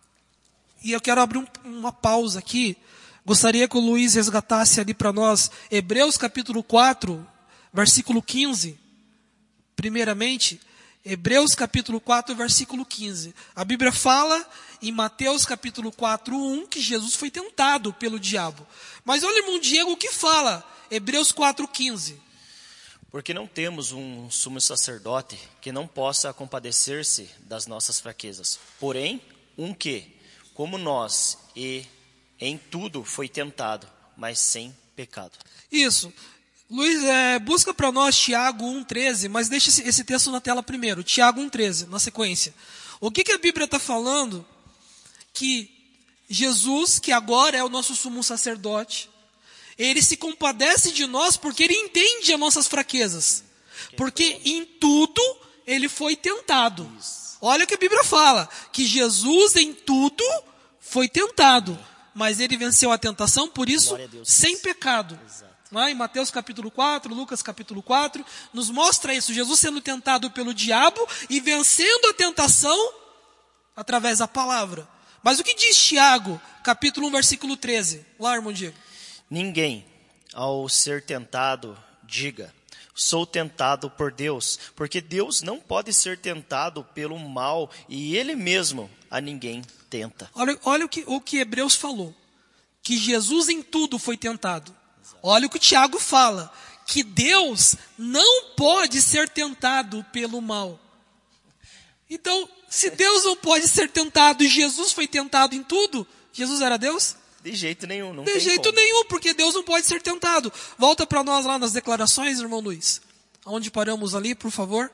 E eu quero abrir uma pausa aqui. Gostaria que o Luiz resgatasse ali para nós Hebreus capítulo 4, versículo 15. Primeiramente, Hebreus capítulo 4, versículo 15. A Bíblia fala em Mateus capítulo 4, 1, que Jesus foi tentado pelo diabo. Mas olha, irmão Diego, o que fala Hebreus 4, 15. Porque não temos um sumo sacerdote que não possa compadecer-se das nossas fraquezas. Porém, um que, como nós, e em tudo foi tentado, mas sem pecado. Isso. Luiz, busca para nós Tiago 1,13, mas deixa esse texto na tela primeiro. Tiago 1,13, na sequência. O que a Bíblia está falando? Que Jesus, que agora é o nosso sumo sacerdote, ele se compadece de nós porque ele entende as nossas fraquezas. Porque em tudo ele foi tentado. Olha o que a Bíblia fala, que Jesus em tudo foi tentado, mas ele venceu a tentação, por isso, sem pecado. Em Mateus capítulo 4, Lucas capítulo 4, nos mostra isso, Jesus sendo tentado pelo diabo e vencendo a tentação através da palavra. Mas o que diz Tiago, capítulo 1, versículo 13? Lá, irmão Diego. Ninguém, ao ser tentado, diga, sou tentado por Deus, porque Deus não pode ser tentado pelo mal e ele mesmo a ninguém tenta. Olha o que Hebreus falou, que Jesus em tudo foi tentado. Olha o que o Tiago fala, que Deus não pode ser tentado pelo mal. Então, se Deus não pode ser tentado e Jesus foi tentado em tudo, Jesus era Deus? De jeito nenhum, não tem tem De jeito como. nenhum, porque Deus não pode ser tentado. Volta para nós lá nas declarações, irmão Luiz. Onde paramos ali, por favor?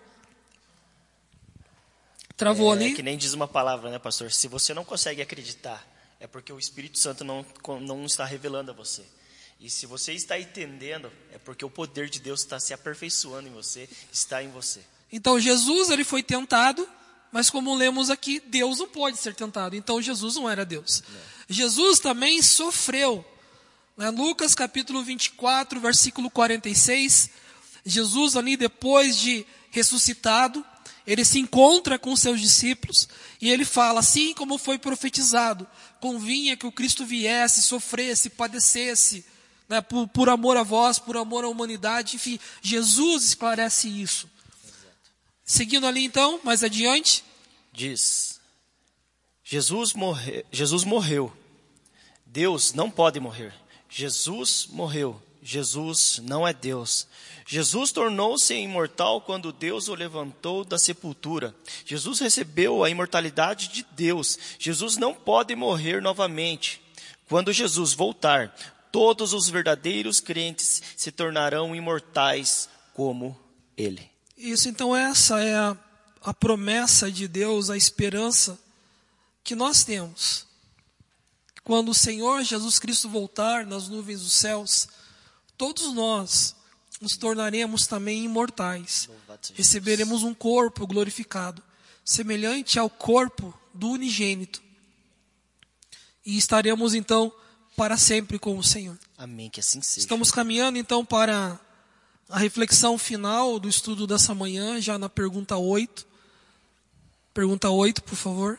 Travou ali? É que nem diz uma palavra, né, pastor? Se você não consegue acreditar, é porque o Espírito Santo não está revelando a você. E se você está entendendo, é porque o poder de Deus está se aperfeiçoando em você, está em você. Então Jesus, ele foi tentado, mas como lemos aqui, Deus não pode ser tentado. Então Jesus não era Deus. Não. Jesus também sofreu. Lucas capítulo 24, versículo 46, Jesus ali depois de ressuscitado, ele se encontra com seus discípulos e ele fala, assim como foi profetizado, convinha que o Cristo viesse, sofresse, padecesse, né, por amor a vós, por amor à humanidade, enfim, Jesus esclarece isso. Exato. Seguindo ali então, mais adiante. Diz, Jesus morreu, Deus não pode morrer, Jesus morreu, Jesus não é Deus. Jesus tornou-se imortal quando Deus o levantou da sepultura. Jesus recebeu a imortalidade de Deus. Jesus não pode morrer novamente. Quando Jesus voltar, todos os verdadeiros crentes se tornarão imortais como Ele. Isso, então essa é a promessa de Deus, a esperança que nós temos. Quando o Senhor Jesus Cristo voltar nas nuvens dos céus, todos nós nos tornaremos também imortais. Receberemos um corpo glorificado, semelhante ao corpo do unigênito. E estaremos então para sempre com o Senhor. Amém, que assim seja. Estamos caminhando então para a reflexão final do estudo dessa manhã, já na pergunta 8. Pergunta 8, por favor.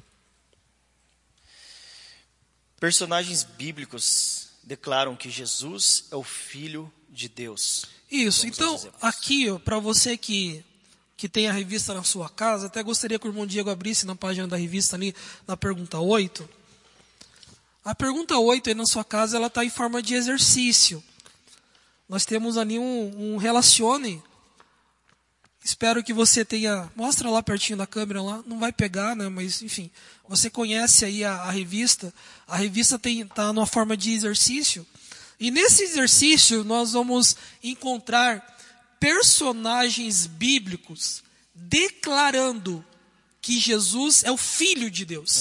Personagens bíblicos declaram que Jesus é o Filho de Deus. Isso, então aqui, para você que tem a revista na sua casa, até gostaria que o irmão Diego abrisse na página da revista ali, na pergunta 8. A pergunta 8 aí na sua casa, ela está em forma de exercício. Nós temos ali um relacione. Espero que você tenha... Mostra lá pertinho da câmera lá. Não vai pegar, né? Mas, enfim. Você conhece aí a revista. A revista está numa forma de exercício. E nesse exercício, nós vamos encontrar personagens bíblicos declarando que Jesus é o Filho de Deus. Amém.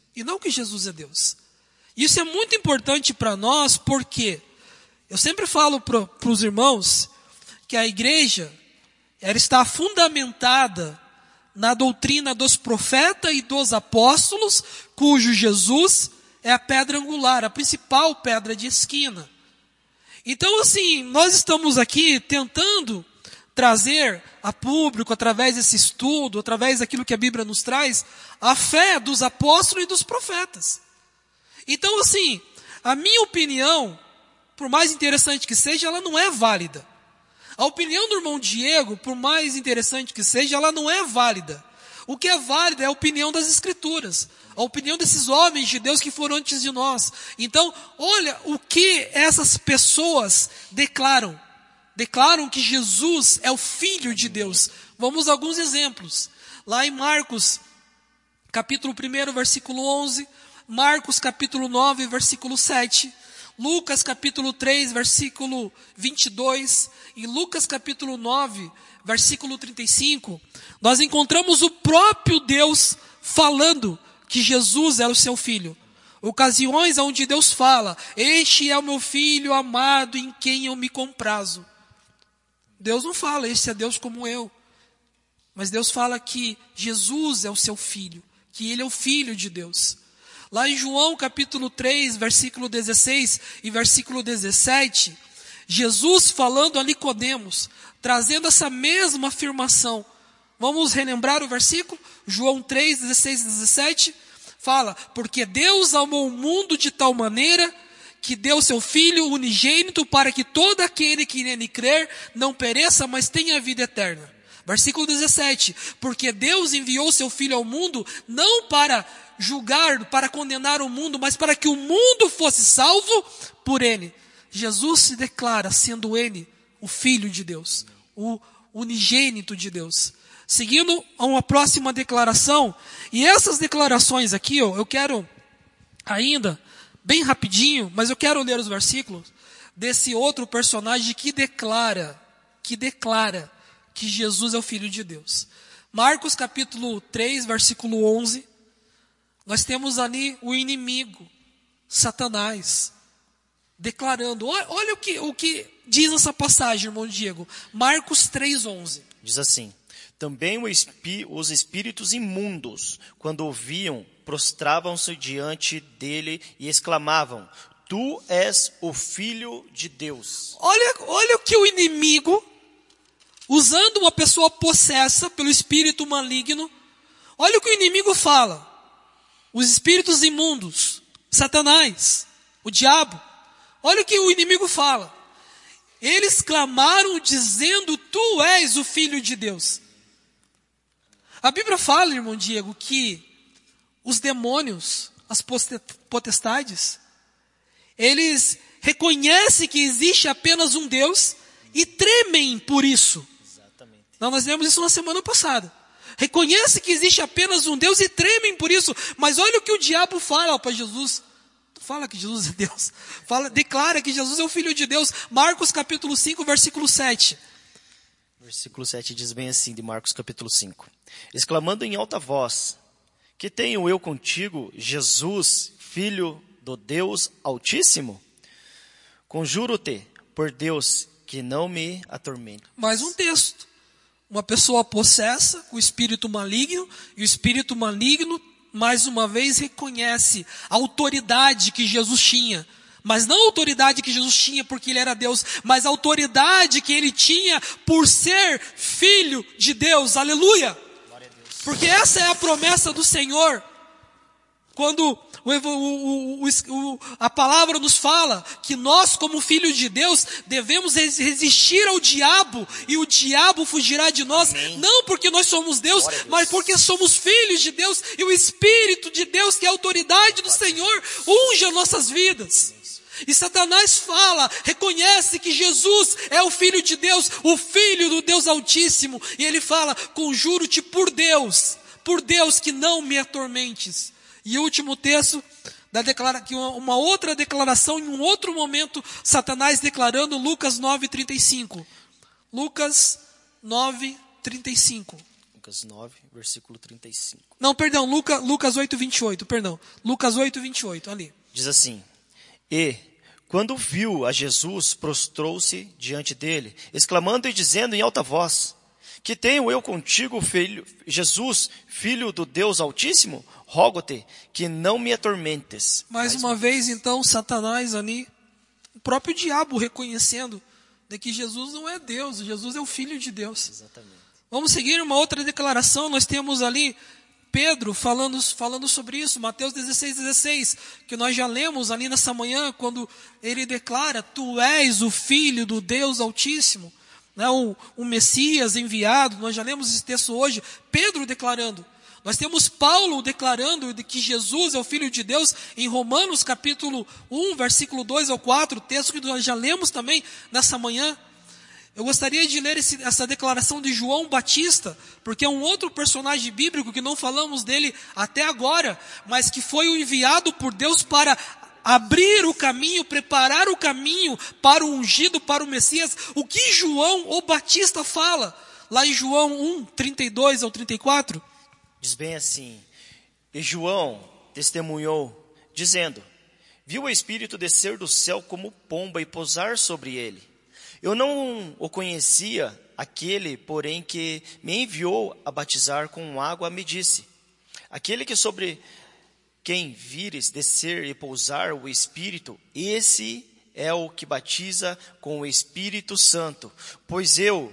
e não que Jesus é Deus. Isso é muito importante para nós, porque eu sempre falo para os irmãos que a igreja ela está fundamentada na doutrina dos profetas e dos apóstolos, cujo Jesus é a pedra angular, a principal pedra de esquina. Então, assim, nós estamos aqui tentando trazer a público, através desse estudo, através daquilo que a Bíblia nos traz, a fé dos apóstolos e dos profetas. Então, assim, a minha opinião, por mais interessante que seja, ela não é válida. A opinião do irmão Diego, por mais interessante que seja, ela não é válida. O que é válido é a opinião das Escrituras, a opinião desses homens de Deus que foram antes de nós. Então, olha o que essas pessoas declaram. Declaram que Jesus é o Filho de Deus. Vamos a alguns exemplos. Lá em Marcos, capítulo 1, versículo 11. Marcos, capítulo 9, versículo 7. Lucas, capítulo 3, versículo 22. Em Lucas, capítulo 9, versículo 35. Nós encontramos o próprio Deus falando que Jesus era o seu Filho. Ocasiões onde Deus fala: este é o meu Filho amado em quem eu me comprazo. Deus não fala, este é Deus como eu. Mas Deus fala que Jesus é o seu Filho, que Ele é o Filho de Deus. Lá em João capítulo 3, versículo 16 e versículo 17, Jesus falando a Nicodemos, trazendo essa mesma afirmação. Vamos relembrar o versículo? João 3, 16 e 17, fala: porque Deus amou o mundo de tal maneira que deu seu Filho unigênito para que todo aquele que nele crer não pereça, mas tenha vida eterna. Versículo 17, porque Deus enviou seu Filho ao mundo, não para julgar, para condenar o mundo, mas para que o mundo fosse salvo por ele. Jesus se declara sendo ele o Filho de Deus, o unigênito de Deus. Seguindo a uma próxima declaração, e essas declarações aqui, eu quero ainda, bem rapidinho, mas eu quero ler os versículos desse outro personagem que declara que Jesus é o Filho de Deus. Marcos capítulo 3, versículo 11, nós temos ali o inimigo, Satanás, declarando, olha o que diz essa passagem, irmão Diego, Marcos 3, 11. Diz assim: também os espíritos imundos, quando ouviam, prostravam-se diante dele e exclamavam: tu és o Filho de Deus. Olha o que o inimigo, usando uma pessoa possessa pelo espírito maligno, olha o que o inimigo fala. Os espíritos imundos, Satanás, o diabo, olha o que o inimigo fala. Eles clamaram dizendo: tu és o Filho de Deus. A Bíblia fala, irmão Diego, que os demônios, as potestades, eles reconhecem que existe apenas um Deus e tremem por isso. Exatamente. Nós vimos isso na semana passada. Reconhece que existe apenas um Deus e tremem por isso. Mas olha o que o diabo fala para Jesus. Fala que Jesus é Deus. Declara que Jesus é o Filho de Deus. Marcos capítulo 5, versículo 7. Versículo 7 diz bem assim, de Marcos capítulo 5. Exclamando em alta voz: que tenho eu contigo, Jesus, Filho do Deus Altíssimo? Conjuro-te por Deus que não me atormente. Mais um texto. Uma pessoa possessa com o espírito maligno, e o espírito maligno, mais uma vez, reconhece a autoridade que Jesus tinha. Mas não a autoridade que Jesus tinha porque ele era Deus, mas a autoridade que ele tinha por ser Filho de Deus. Aleluia! Porque essa é a promessa do Senhor. Quando a palavra nos fala que nós, como filhos de Deus, devemos resistir ao diabo e o diabo fugirá de nós. Amém. Não porque nós somos Deus, mas porque somos filhos de Deus e o Espírito de Deus, que é a autoridade do Senhor, unge as nossas vidas. E Satanás fala, reconhece que Jesus é o Filho de Deus, o Filho do Deus Altíssimo. E ele fala: conjuro-te por Deus que não me atormentes. E o último texto, uma outra declaração, em um outro momento, Satanás declarando, Lucas 9:35. Lucas 9:35. Lucas 9, versículo 35. Não, perdão, Lucas 8, 28, perdão. Lucas 8, 28, ali. Diz assim: E, quando viu a Jesus, prostrou-se diante dele, exclamando e dizendo em alta voz: Que tenho eu contigo, filho, Jesus, filho do Deus Altíssimo? Rogo-te que não me atormentes. Mais uma vez, então, Satanás ali, o próprio diabo reconhecendo de que Jesus não é Deus, Jesus é o Filho de Deus. Exatamente. Vamos seguir uma outra declaração, nós temos ali Pedro falando sobre isso, Mateus 16, que nós já lemos ali nessa manhã, quando ele declara: Tu és o Filho do Deus Altíssimo, né, o Messias enviado. Nós já lemos esse texto hoje, Pedro declarando. Nós temos Paulo declarando de que Jesus é o Filho de Deus em Romanos capítulo 1, versículo 2 ao 4, texto que nós já lemos também nessa manhã. Eu gostaria de ler essa declaração de João Batista, porque é um outro personagem bíblico que não falamos dele até agora, mas que foi o enviado por Deus para abrir o caminho, preparar o caminho para o ungido, para o Messias. O que João o Batista fala? Lá em João 1, 32 ao 34. Diz bem assim: E João testemunhou, dizendo: Viu o Espírito descer do céu como pomba e pousar sobre ele. Eu não o conhecia, aquele, porém, que me enviou a batizar com água me disse: Aquele que sobre quem vires descer e pousar o Espírito, esse é o que batiza com o Espírito Santo. Pois eu,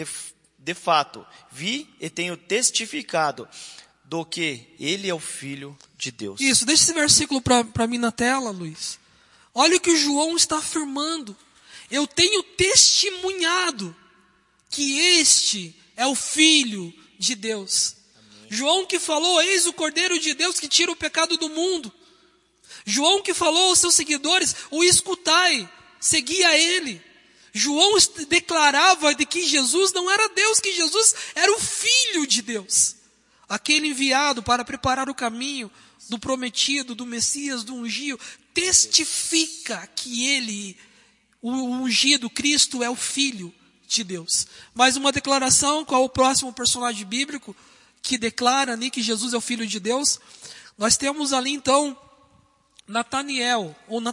de fato, vi e tenho testificado do que ele é o Filho de Deus. Isso, deixa esse versículo para mim na tela, Luiz. Olha o que João está afirmando. Eu tenho testemunhado que este é o Filho de Deus. Amém. João que falou: Eis o Cordeiro de Deus que tira o pecado do mundo. João que falou aos seus seguidores: O escutai, segui a ele. João declarava de que Jesus não era Deus, que Jesus era o Filho de Deus. Aquele enviado para preparar o caminho do prometido, do Messias, do ungido, testifica que ele, o ungido, Cristo, é o Filho de Deus. Mais uma declaração, qual é o próximo personagem bíblico que declara ali que Jesus é o Filho de Deus? Nós temos ali então Natanael,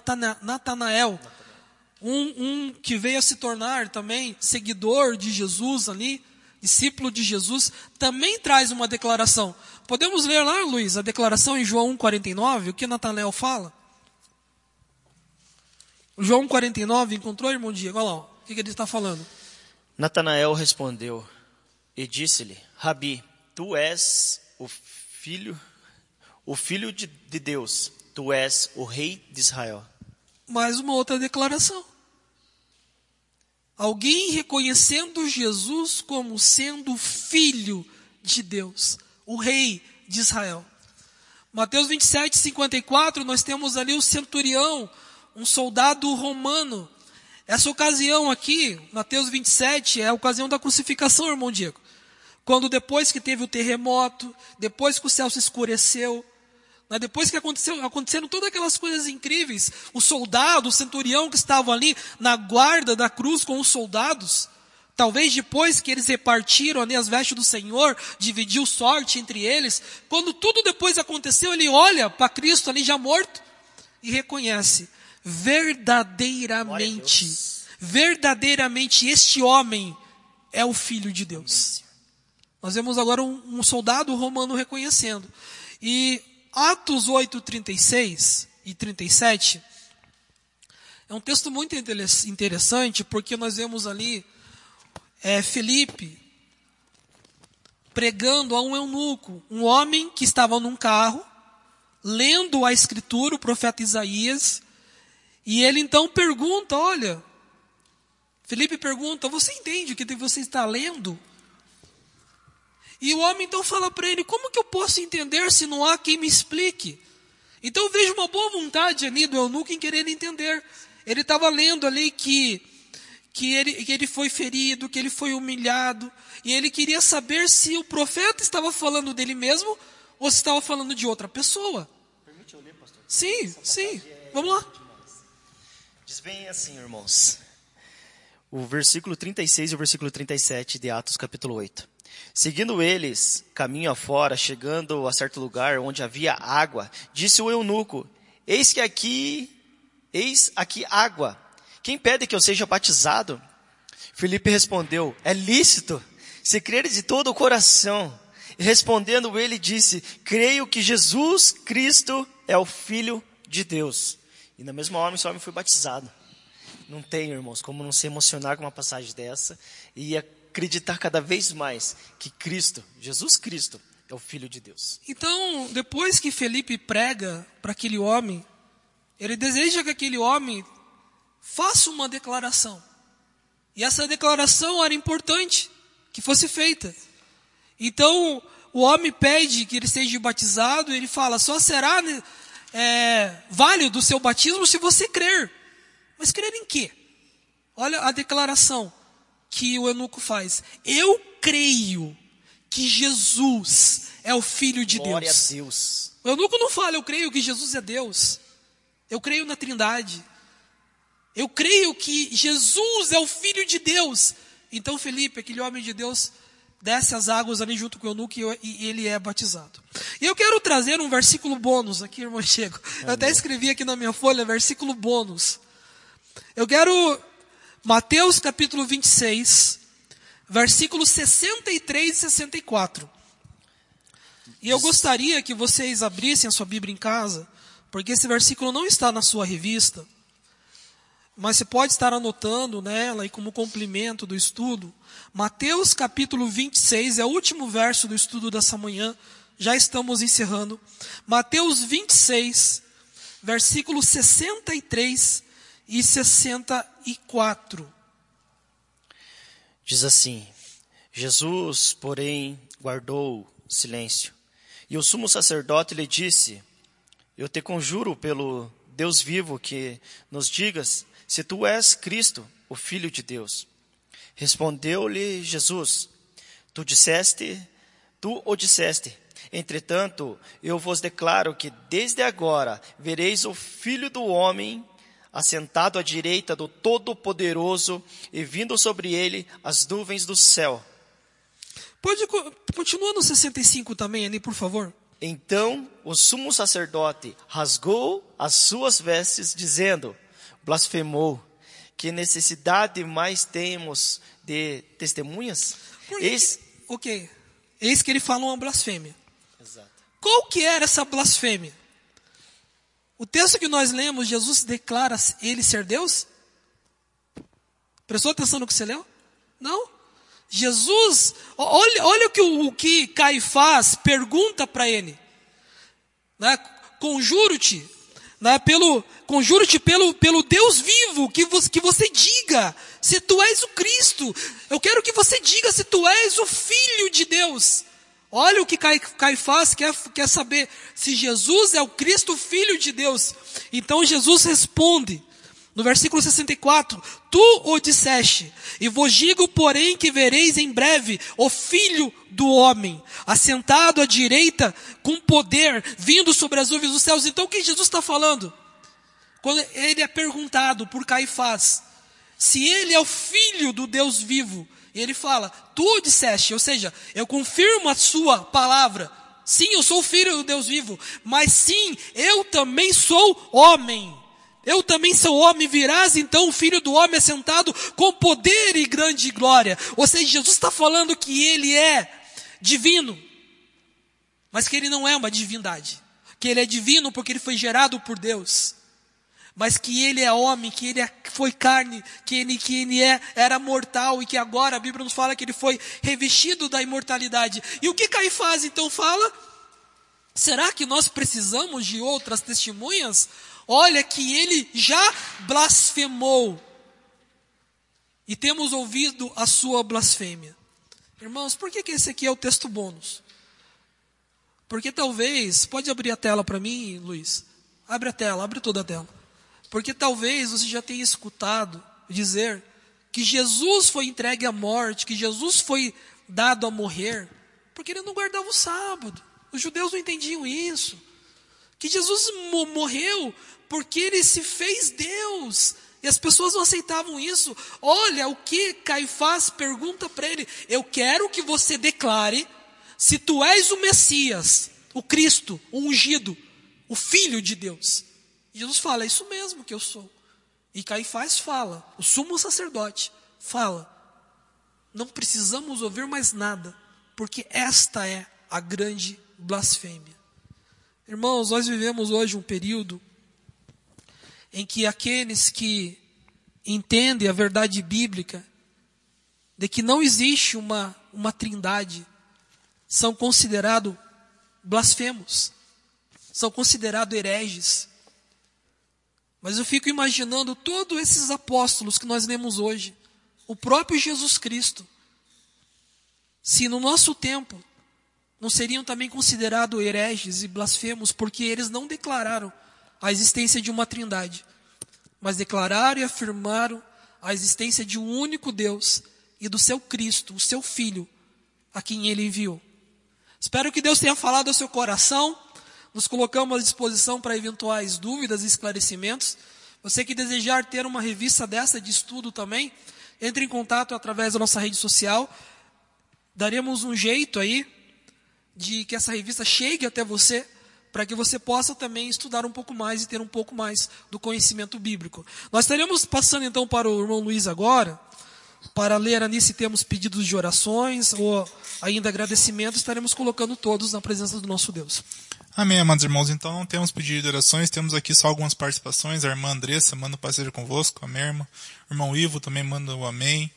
um que veio a se tornar também seguidor de Jesus ali, discípulo de Jesus, também traz uma declaração. Podemos ler lá, Luiz, a declaração em João 1,49, o que Natanael fala? João 1,49, encontrou, irmão Diego? Olha lá, o que ele está falando? Natanael respondeu e disse-lhe: Rabi, tu és o filho de Deus, tu és o rei de Israel. Mais uma outra declaração. Alguém reconhecendo Jesus como sendo Filho de Deus, o rei de Israel. Mateus 27, 54, nós temos ali o centurião, um soldado romano. Essa ocasião aqui, Mateus 27, é a ocasião da crucificação, irmão Diego. Quando depois que teve o terremoto, depois que o céu se escureceu, depois que aconteceram todas aquelas coisas incríveis, o soldado, o centurião que estava ali na guarda da cruz com os soldados, talvez depois que eles repartiram ali as vestes do Senhor, dividiu sorte entre eles, quando tudo depois aconteceu, ele olha para Cristo ali já morto e reconhece: verdadeiramente este homem é o Filho de Deus. Nós vemos agora um soldado romano reconhecendo. E Atos 8, 36 e 37 é um texto muito interessante, porque nós vemos ali Felipe pregando a um eunuco, um homem que estava num carro, lendo a escritura, o profeta Isaías, e ele então pergunta, Felipe pergunta: você entende o que você está lendo? E o homem então fala para ele: como que eu posso entender se não há quem me explique? Então eu vejo uma boa vontade ali do eunuco em querer entender. Ele estava lendo ali que ele foi ferido, que ele foi humilhado, e ele queria saber se o profeta estava falando dele mesmo ou se estava falando de outra pessoa. Permite eu ler, pastor? Sim, vamos lá. Diz bem assim, irmãos: o versículo 36 e o versículo 37 de Atos capítulo 8. Seguindo eles, caminho afora, chegando a certo lugar onde havia água, disse o eunuco, eis aqui água. Quem pede que eu seja batizado? Filipe respondeu, é lícito, se creres de todo o coração. E respondendo ele disse, creio que Jesus Cristo é o Filho de Deus. E na mesma hora esse homem foi batizado. Não tem, irmãos, como não se emocionar com uma passagem dessa e acreditar cada vez mais que Cristo, Jesus Cristo, é o Filho de Deus. Então, depois que Felipe prega para aquele homem, ele deseja que aquele homem faça uma declaração. E essa declaração era importante que fosse feita. Então, o homem pede que ele seja batizado, e ele fala, só será válido o seu batismo se você crer. Mas crer em quê? Olha a declaração que o eunuco faz. Eu creio que Jesus é o Filho de Glória Deus. a Deus. O eunuco não fala, eu creio que Jesus é Deus. Eu creio na Trindade. Eu creio que Jesus é o Filho de Deus. Então Felipe, aquele homem de Deus, desce as águas ali junto com o eunuco e ele é batizado. E eu quero trazer um versículo bônus aqui, irmão Chego. Eu até escrevi aqui na minha folha, versículo bônus. Eu quero Mateus capítulo 26, versículos 63 e 64. E eu gostaria que vocês abrissem a sua Bíblia em casa, porque esse versículo não está na sua revista, mas você pode estar anotando nela e como complemento do estudo. Mateus capítulo 26 é o último verso do estudo dessa manhã, já estamos encerrando. Mateus 26, versículos 63 e 64. Diz assim, Jesus, porém, guardou silêncio. E o sumo sacerdote lhe disse, eu te conjuro pelo Deus vivo que nos digas se tu és Cristo, o Filho de Deus. Respondeu-lhe Jesus, tu o disseste. Entretanto, eu vos declaro que desde agora vereis o Filho do Homem assentado à direita do Todo-Poderoso e vindo sobre ele as nuvens do céu. Pode continuar no 65 também ali, por favor. Então o sumo sacerdote rasgou as suas vestes, dizendo, blasfemou, que necessidade mais temos de testemunhas? Eis que ele fala uma blasfêmia. Exato. Qual que era essa blasfêmia? O texto que nós lemos, Jesus declara ele ser Deus? Prestou atenção no que você leu? Não. Jesus, olha o que Caifás pergunta para ele. Né? Conjuro-te, né? Conjuro-te pelo Deus vivo, que você diga se tu és o Cristo. Eu quero que você diga se tu és o Filho de Deus. Olha o que Caifás quer saber, se Jesus é o Cristo, Filho de Deus. Então Jesus responde, no versículo 64, tu o disseste, e vos digo, porém, que vereis em breve o Filho do Homem, assentado à direita, com poder, vindo sobre as nuvens dos céus. Então o que Jesus está falando? Quando ele é perguntado por Caifás, se ele é o Filho do Deus vivo, e ele fala, tu disseste, ou seja, eu confirmo a sua palavra. Sim, eu sou o Filho do Deus vivo, mas sim, eu também sou homem. Eu também sou homem, virás então o Filho do Homem assentado com poder e grande glória. Ou seja, Jesus está falando que ele é divino, mas que ele não é uma divindade. Que ele é divino porque ele foi gerado por Deus. Mas que ele é homem, que ele foi carne, que ele era mortal e que agora a Bíblia nos fala que ele foi revestido da imortalidade. E o que Caifás então fala? Será que nós precisamos de outras testemunhas? Olha que ele já blasfemou. E temos ouvido a sua blasfêmia. Irmãos, por que esse aqui é o texto bônus? Porque talvez, pode abrir a tela para mim, Luiz? Abre a tela, abre toda a tela. Porque talvez você já tenha escutado dizer que Jesus foi entregue à morte, que Jesus foi dado a morrer, porque ele não guardava o sábado. Os judeus não entendiam isso. Que Jesus morreu porque ele se fez Deus. E as pessoas não aceitavam isso. Olha o que Caifás pergunta para ele. Eu quero que você declare se tu és o Messias, o Cristo, o ungido, o Filho de Deus. E Jesus fala, é isso mesmo que eu sou. E Caifás fala, o sumo sacerdote fala, não precisamos ouvir mais nada, porque esta é a grande blasfêmia. Irmãos, nós vivemos hoje um período em que aqueles que entendem a verdade bíblica de que não existe uma trindade são considerados blasfemos, são considerados hereges. Mas eu fico imaginando todos esses apóstolos que nós lemos hoje, o próprio Jesus Cristo, se no nosso tempo não seriam também considerados hereges e blasfemos, porque eles não declararam a existência de uma trindade, mas declararam e afirmaram a existência de um único Deus e do seu Cristo, o seu Filho, a quem Ele enviou. Espero que Deus tenha falado ao seu coração. Nos colocamos à disposição para eventuais dúvidas e esclarecimentos. Você que desejar ter uma revista dessa de estudo também, entre em contato através da nossa rede social. Daremos um jeito aí de que essa revista chegue até você, para que você possa também estudar um pouco mais e ter um pouco mais do conhecimento bíblico. Nós estaremos passando então para o irmão Luiz agora, para ler ali se temos pedidos de orações ou ainda agradecimentos, estaremos colocando todos na presença do nosso Deus. Amém, amados irmãos. Então não temos pedido de orações, temos aqui só algumas participações. A irmã Andressa manda o Pai seja convosco, amém, irmã. O irmão Ivo também manda o amém.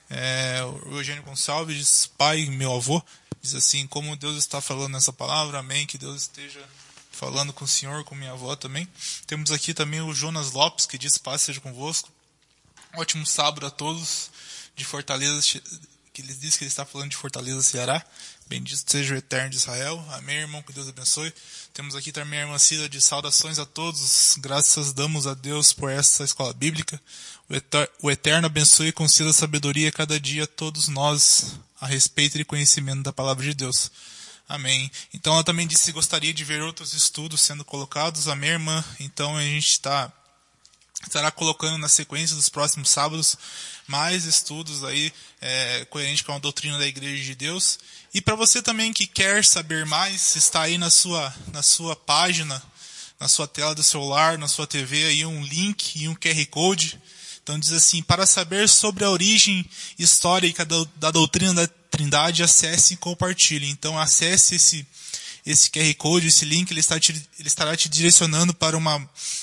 O Eugênio Gonçalves diz, Pai, meu avô, diz assim, como Deus está falando nessa palavra, amém, que Deus esteja falando com o Senhor, com minha avó também. Temos aqui também o Jonas Lopes, que diz, Pai seja convosco. Ótimo sábado a todos de Fortaleza, que ele diz que ele está falando de Fortaleza, Ceará. Bendito seja o Eterno de Israel. Amém, irmão, que Deus abençoe. Temos aqui também a irmã Cida de saudações a todos. Graças damos a Deus por essa escola bíblica. O Eterno abençoe e conceda sabedoria cada dia a todos nós a respeito e conhecimento da palavra de Deus. Amém. Então ela também disse que gostaria de ver outros estudos sendo colocados. Amém, irmã. Então a gente estará colocando na sequência dos próximos sábados mais estudos aí coerente com a doutrina da Igreja de Deus. E para você também que quer saber mais, está aí na sua página, na sua tela do celular, na sua TV, aí um link e um QR Code. Então diz assim, para saber sobre a origem histórica da doutrina da Trindade, acesse e compartilhe. Então acesse esse QR Code, esse link, ele estará te direcionando para uma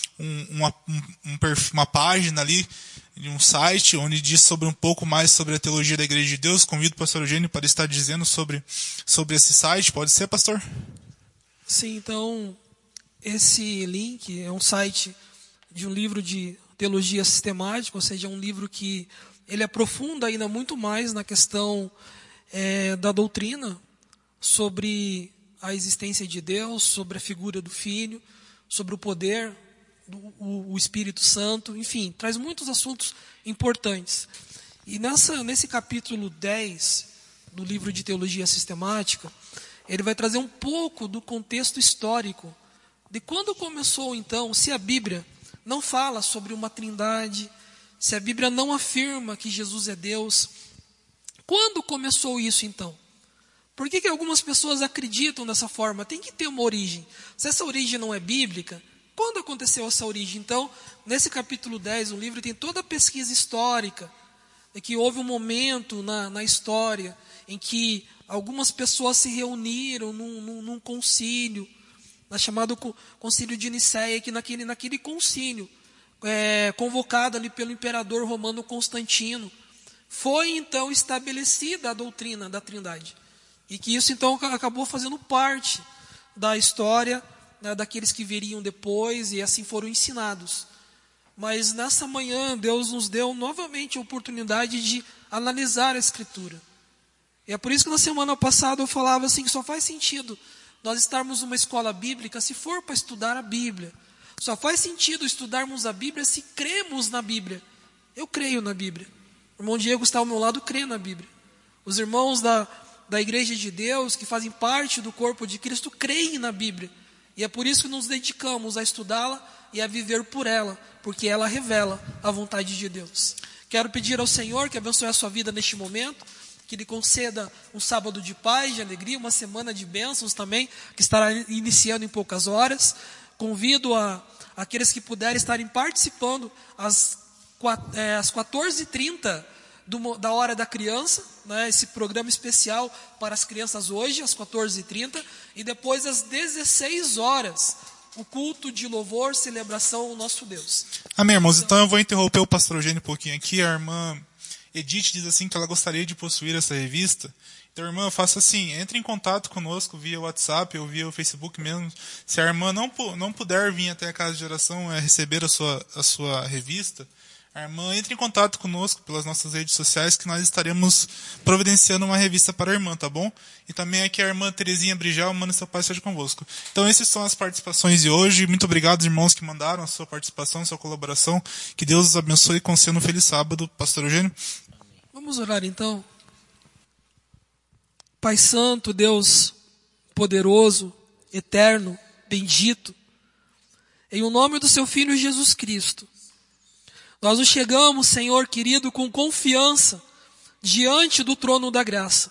página ali, de um site, onde diz um pouco mais sobre a teologia da Igreja de Deus. Convido o pastor Eugênio para estar dizendo sobre esse site. Pode ser, pastor? Sim, então, esse link é um site de um livro de teologia sistemática, ou seja, um livro que ele aprofunda ainda muito mais na questão da doutrina, sobre a existência de Deus, sobre a figura do Filho, sobre o poder o Espírito Santo, enfim, traz muitos assuntos importantes. E nesse capítulo 10 do livro de Teologia Sistemática, ele vai trazer um pouco do contexto histórico de quando começou então, se a Bíblia não fala sobre uma trindade, se a Bíblia não afirma que Jesus é Deus, quando começou isso então? Por que algumas pessoas acreditam dessa forma? Tem que ter uma origem. Se essa origem não é bíblica, quando aconteceu essa origem? Então, nesse capítulo 10, o livro tem toda a pesquisa histórica, que houve um momento na história em que algumas pessoas se reuniram num concílio, chamado Concílio de Nicéia, que naquele concílio, convocado ali pelo imperador romano Constantino, foi então estabelecida a doutrina da Trindade. E que isso então acabou fazendo parte da história, daqueles que viriam depois, e assim foram ensinados. Mas nessa manhã Deus nos deu novamente a oportunidade de analisar a Escritura. E é por isso que na semana passada eu falava assim, que só faz sentido nós estarmos numa escola bíblica se for para estudar a Bíblia. Só faz sentido estudarmos a Bíblia se cremos na Bíblia. Eu creio na Bíblia. O irmão Diego está ao meu lado, crê na Bíblia. Os irmãos da Igreja de Deus, que fazem parte do corpo de Cristo, creem na Bíblia. E é por isso que nos dedicamos a estudá-la e a viver por ela, porque ela revela a vontade de Deus. Quero pedir ao Senhor que abençoe a sua vida neste momento, que Ele conceda um sábado de paz, de alegria, uma semana de bênçãos também, que estará iniciando em poucas horas. Convido aqueles que puderem estarem participando às 14h30 da hora da criança, né, esse programa especial para as crianças hoje, às 14h30, e depois às 16 horas, o culto de louvor, celebração ao nosso Deus. Amém, irmãos. Então eu vou interromper o pastor Eugênio um pouquinho aqui. A irmã Edith diz assim que ela gostaria de possuir essa revista. Então, irmã, faça assim, entre em contato conosco via WhatsApp ou via o Facebook mesmo. Se a irmã não puder vir até a casa de oração receber a sua revista, a irmã entre em contato conosco pelas nossas redes sociais, que nós estaremos providenciando uma revista para a irmã, tá bom? E também aqui a irmã Terezinha Brijal, manda seu pai seja convosco. Então essas são as participações de hoje. Muito obrigado, irmãos, que mandaram a sua participação, a sua colaboração. Que Deus os abençoe e conceda um feliz sábado. Pastor Eugênio. Vamos orar então. Pai Santo, Deus poderoso, eterno, bendito, em o nome do seu Filho Jesus Cristo, nós nos chegamos, Senhor querido, com confiança diante do trono da graça,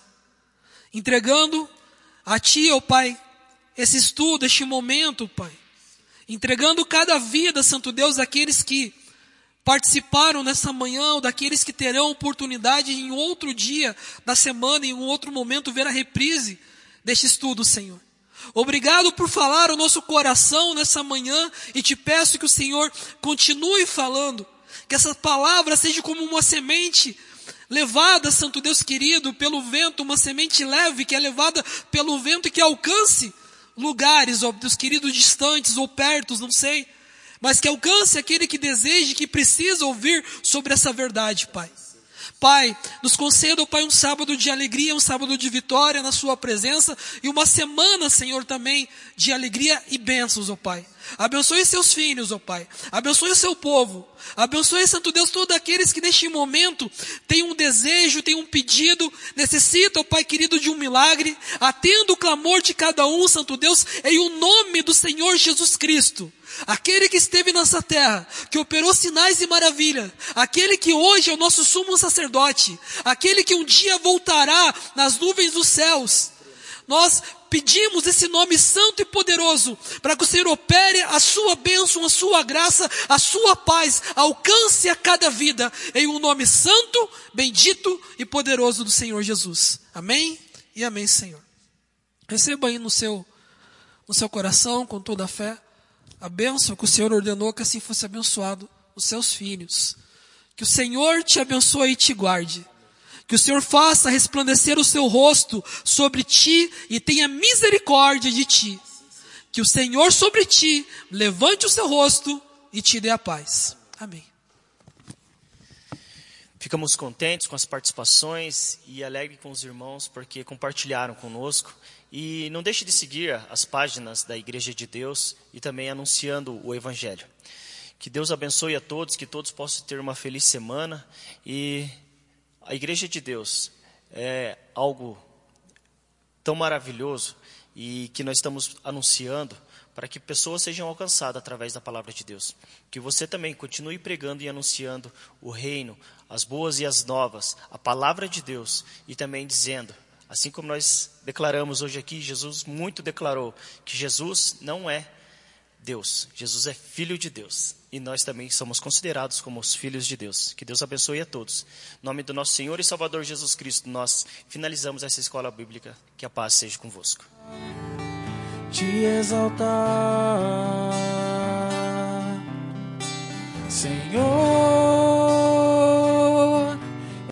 entregando a Ti, ó Pai, esse estudo, este momento, Pai, entregando cada vida, Santo Deus, daqueles que participaram nessa manhã, ou daqueles que terão oportunidade em outro dia da semana, em um outro momento, ver a reprise deste estudo, Senhor. Obrigado por falar o nosso coração nessa manhã, e te peço que o Senhor continue falando, que essa palavra seja como uma semente levada, Santo Deus querido, pelo vento, uma semente leve que é levada pelo vento e que alcance lugares, ó Deus querido, distantes ou pertos, não sei, mas que alcance aquele que deseja, que precisa ouvir sobre essa verdade, Pai. Pai, nos conceda, ó Pai, um sábado de alegria, um sábado de vitória na Sua presença e uma semana, Senhor, também de alegria e bênçãos, ó Pai. Abençoe seus filhos, ó Pai. Abençoe o seu povo. Abençoe, Santo Deus, todos aqueles que neste momento têm um desejo, têm um pedido, necessitam, ó Pai querido, de um milagre. Atenda o clamor de cada um, Santo Deus, em o nome do Senhor Jesus Cristo. Aquele que esteve nessa terra, que operou sinais e maravilhas, aquele que hoje é o nosso sumo sacerdote, aquele que um dia voltará nas nuvens dos céus. Nós pedimos esse nome santo e poderoso, para que o Senhor opere a sua bênção, a sua graça, a sua paz, alcance a cada vida, em um nome santo, bendito e poderoso do Senhor Jesus. Amém e amém, Senhor. Receba aí no seu coração, com toda a fé, a bênção que o Senhor ordenou que assim fosse abençoado os seus filhos. Que o Senhor te abençoe e te guarde. Que o Senhor faça resplandecer o seu rosto sobre ti e tenha misericórdia de ti. Que o Senhor sobre ti levante o seu rosto e te dê a paz. Amém. Ficamos contentes com as participações e alegres com os irmãos porque compartilharam conosco. E não deixe de seguir as páginas da Igreja de Deus e também anunciando o Evangelho. Que Deus abençoe a todos, que todos possam ter uma feliz semana. E a Igreja de Deus é algo tão maravilhoso e que nós estamos anunciando para que pessoas sejam alcançadas através da palavra de Deus. Que você também continue pregando e anunciando o reino, as boas e as novas, a palavra de Deus e também dizendo, assim como nós declaramos hoje aqui, Jesus muito declarou que Jesus não é Deus, Jesus é Filho de Deus. E nós também somos considerados como os filhos de Deus. Que Deus abençoe a todos. Em nome do nosso Senhor e Salvador Jesus Cristo, nós finalizamos essa escola bíblica. Que a paz seja convosco. Te exaltar, Senhor.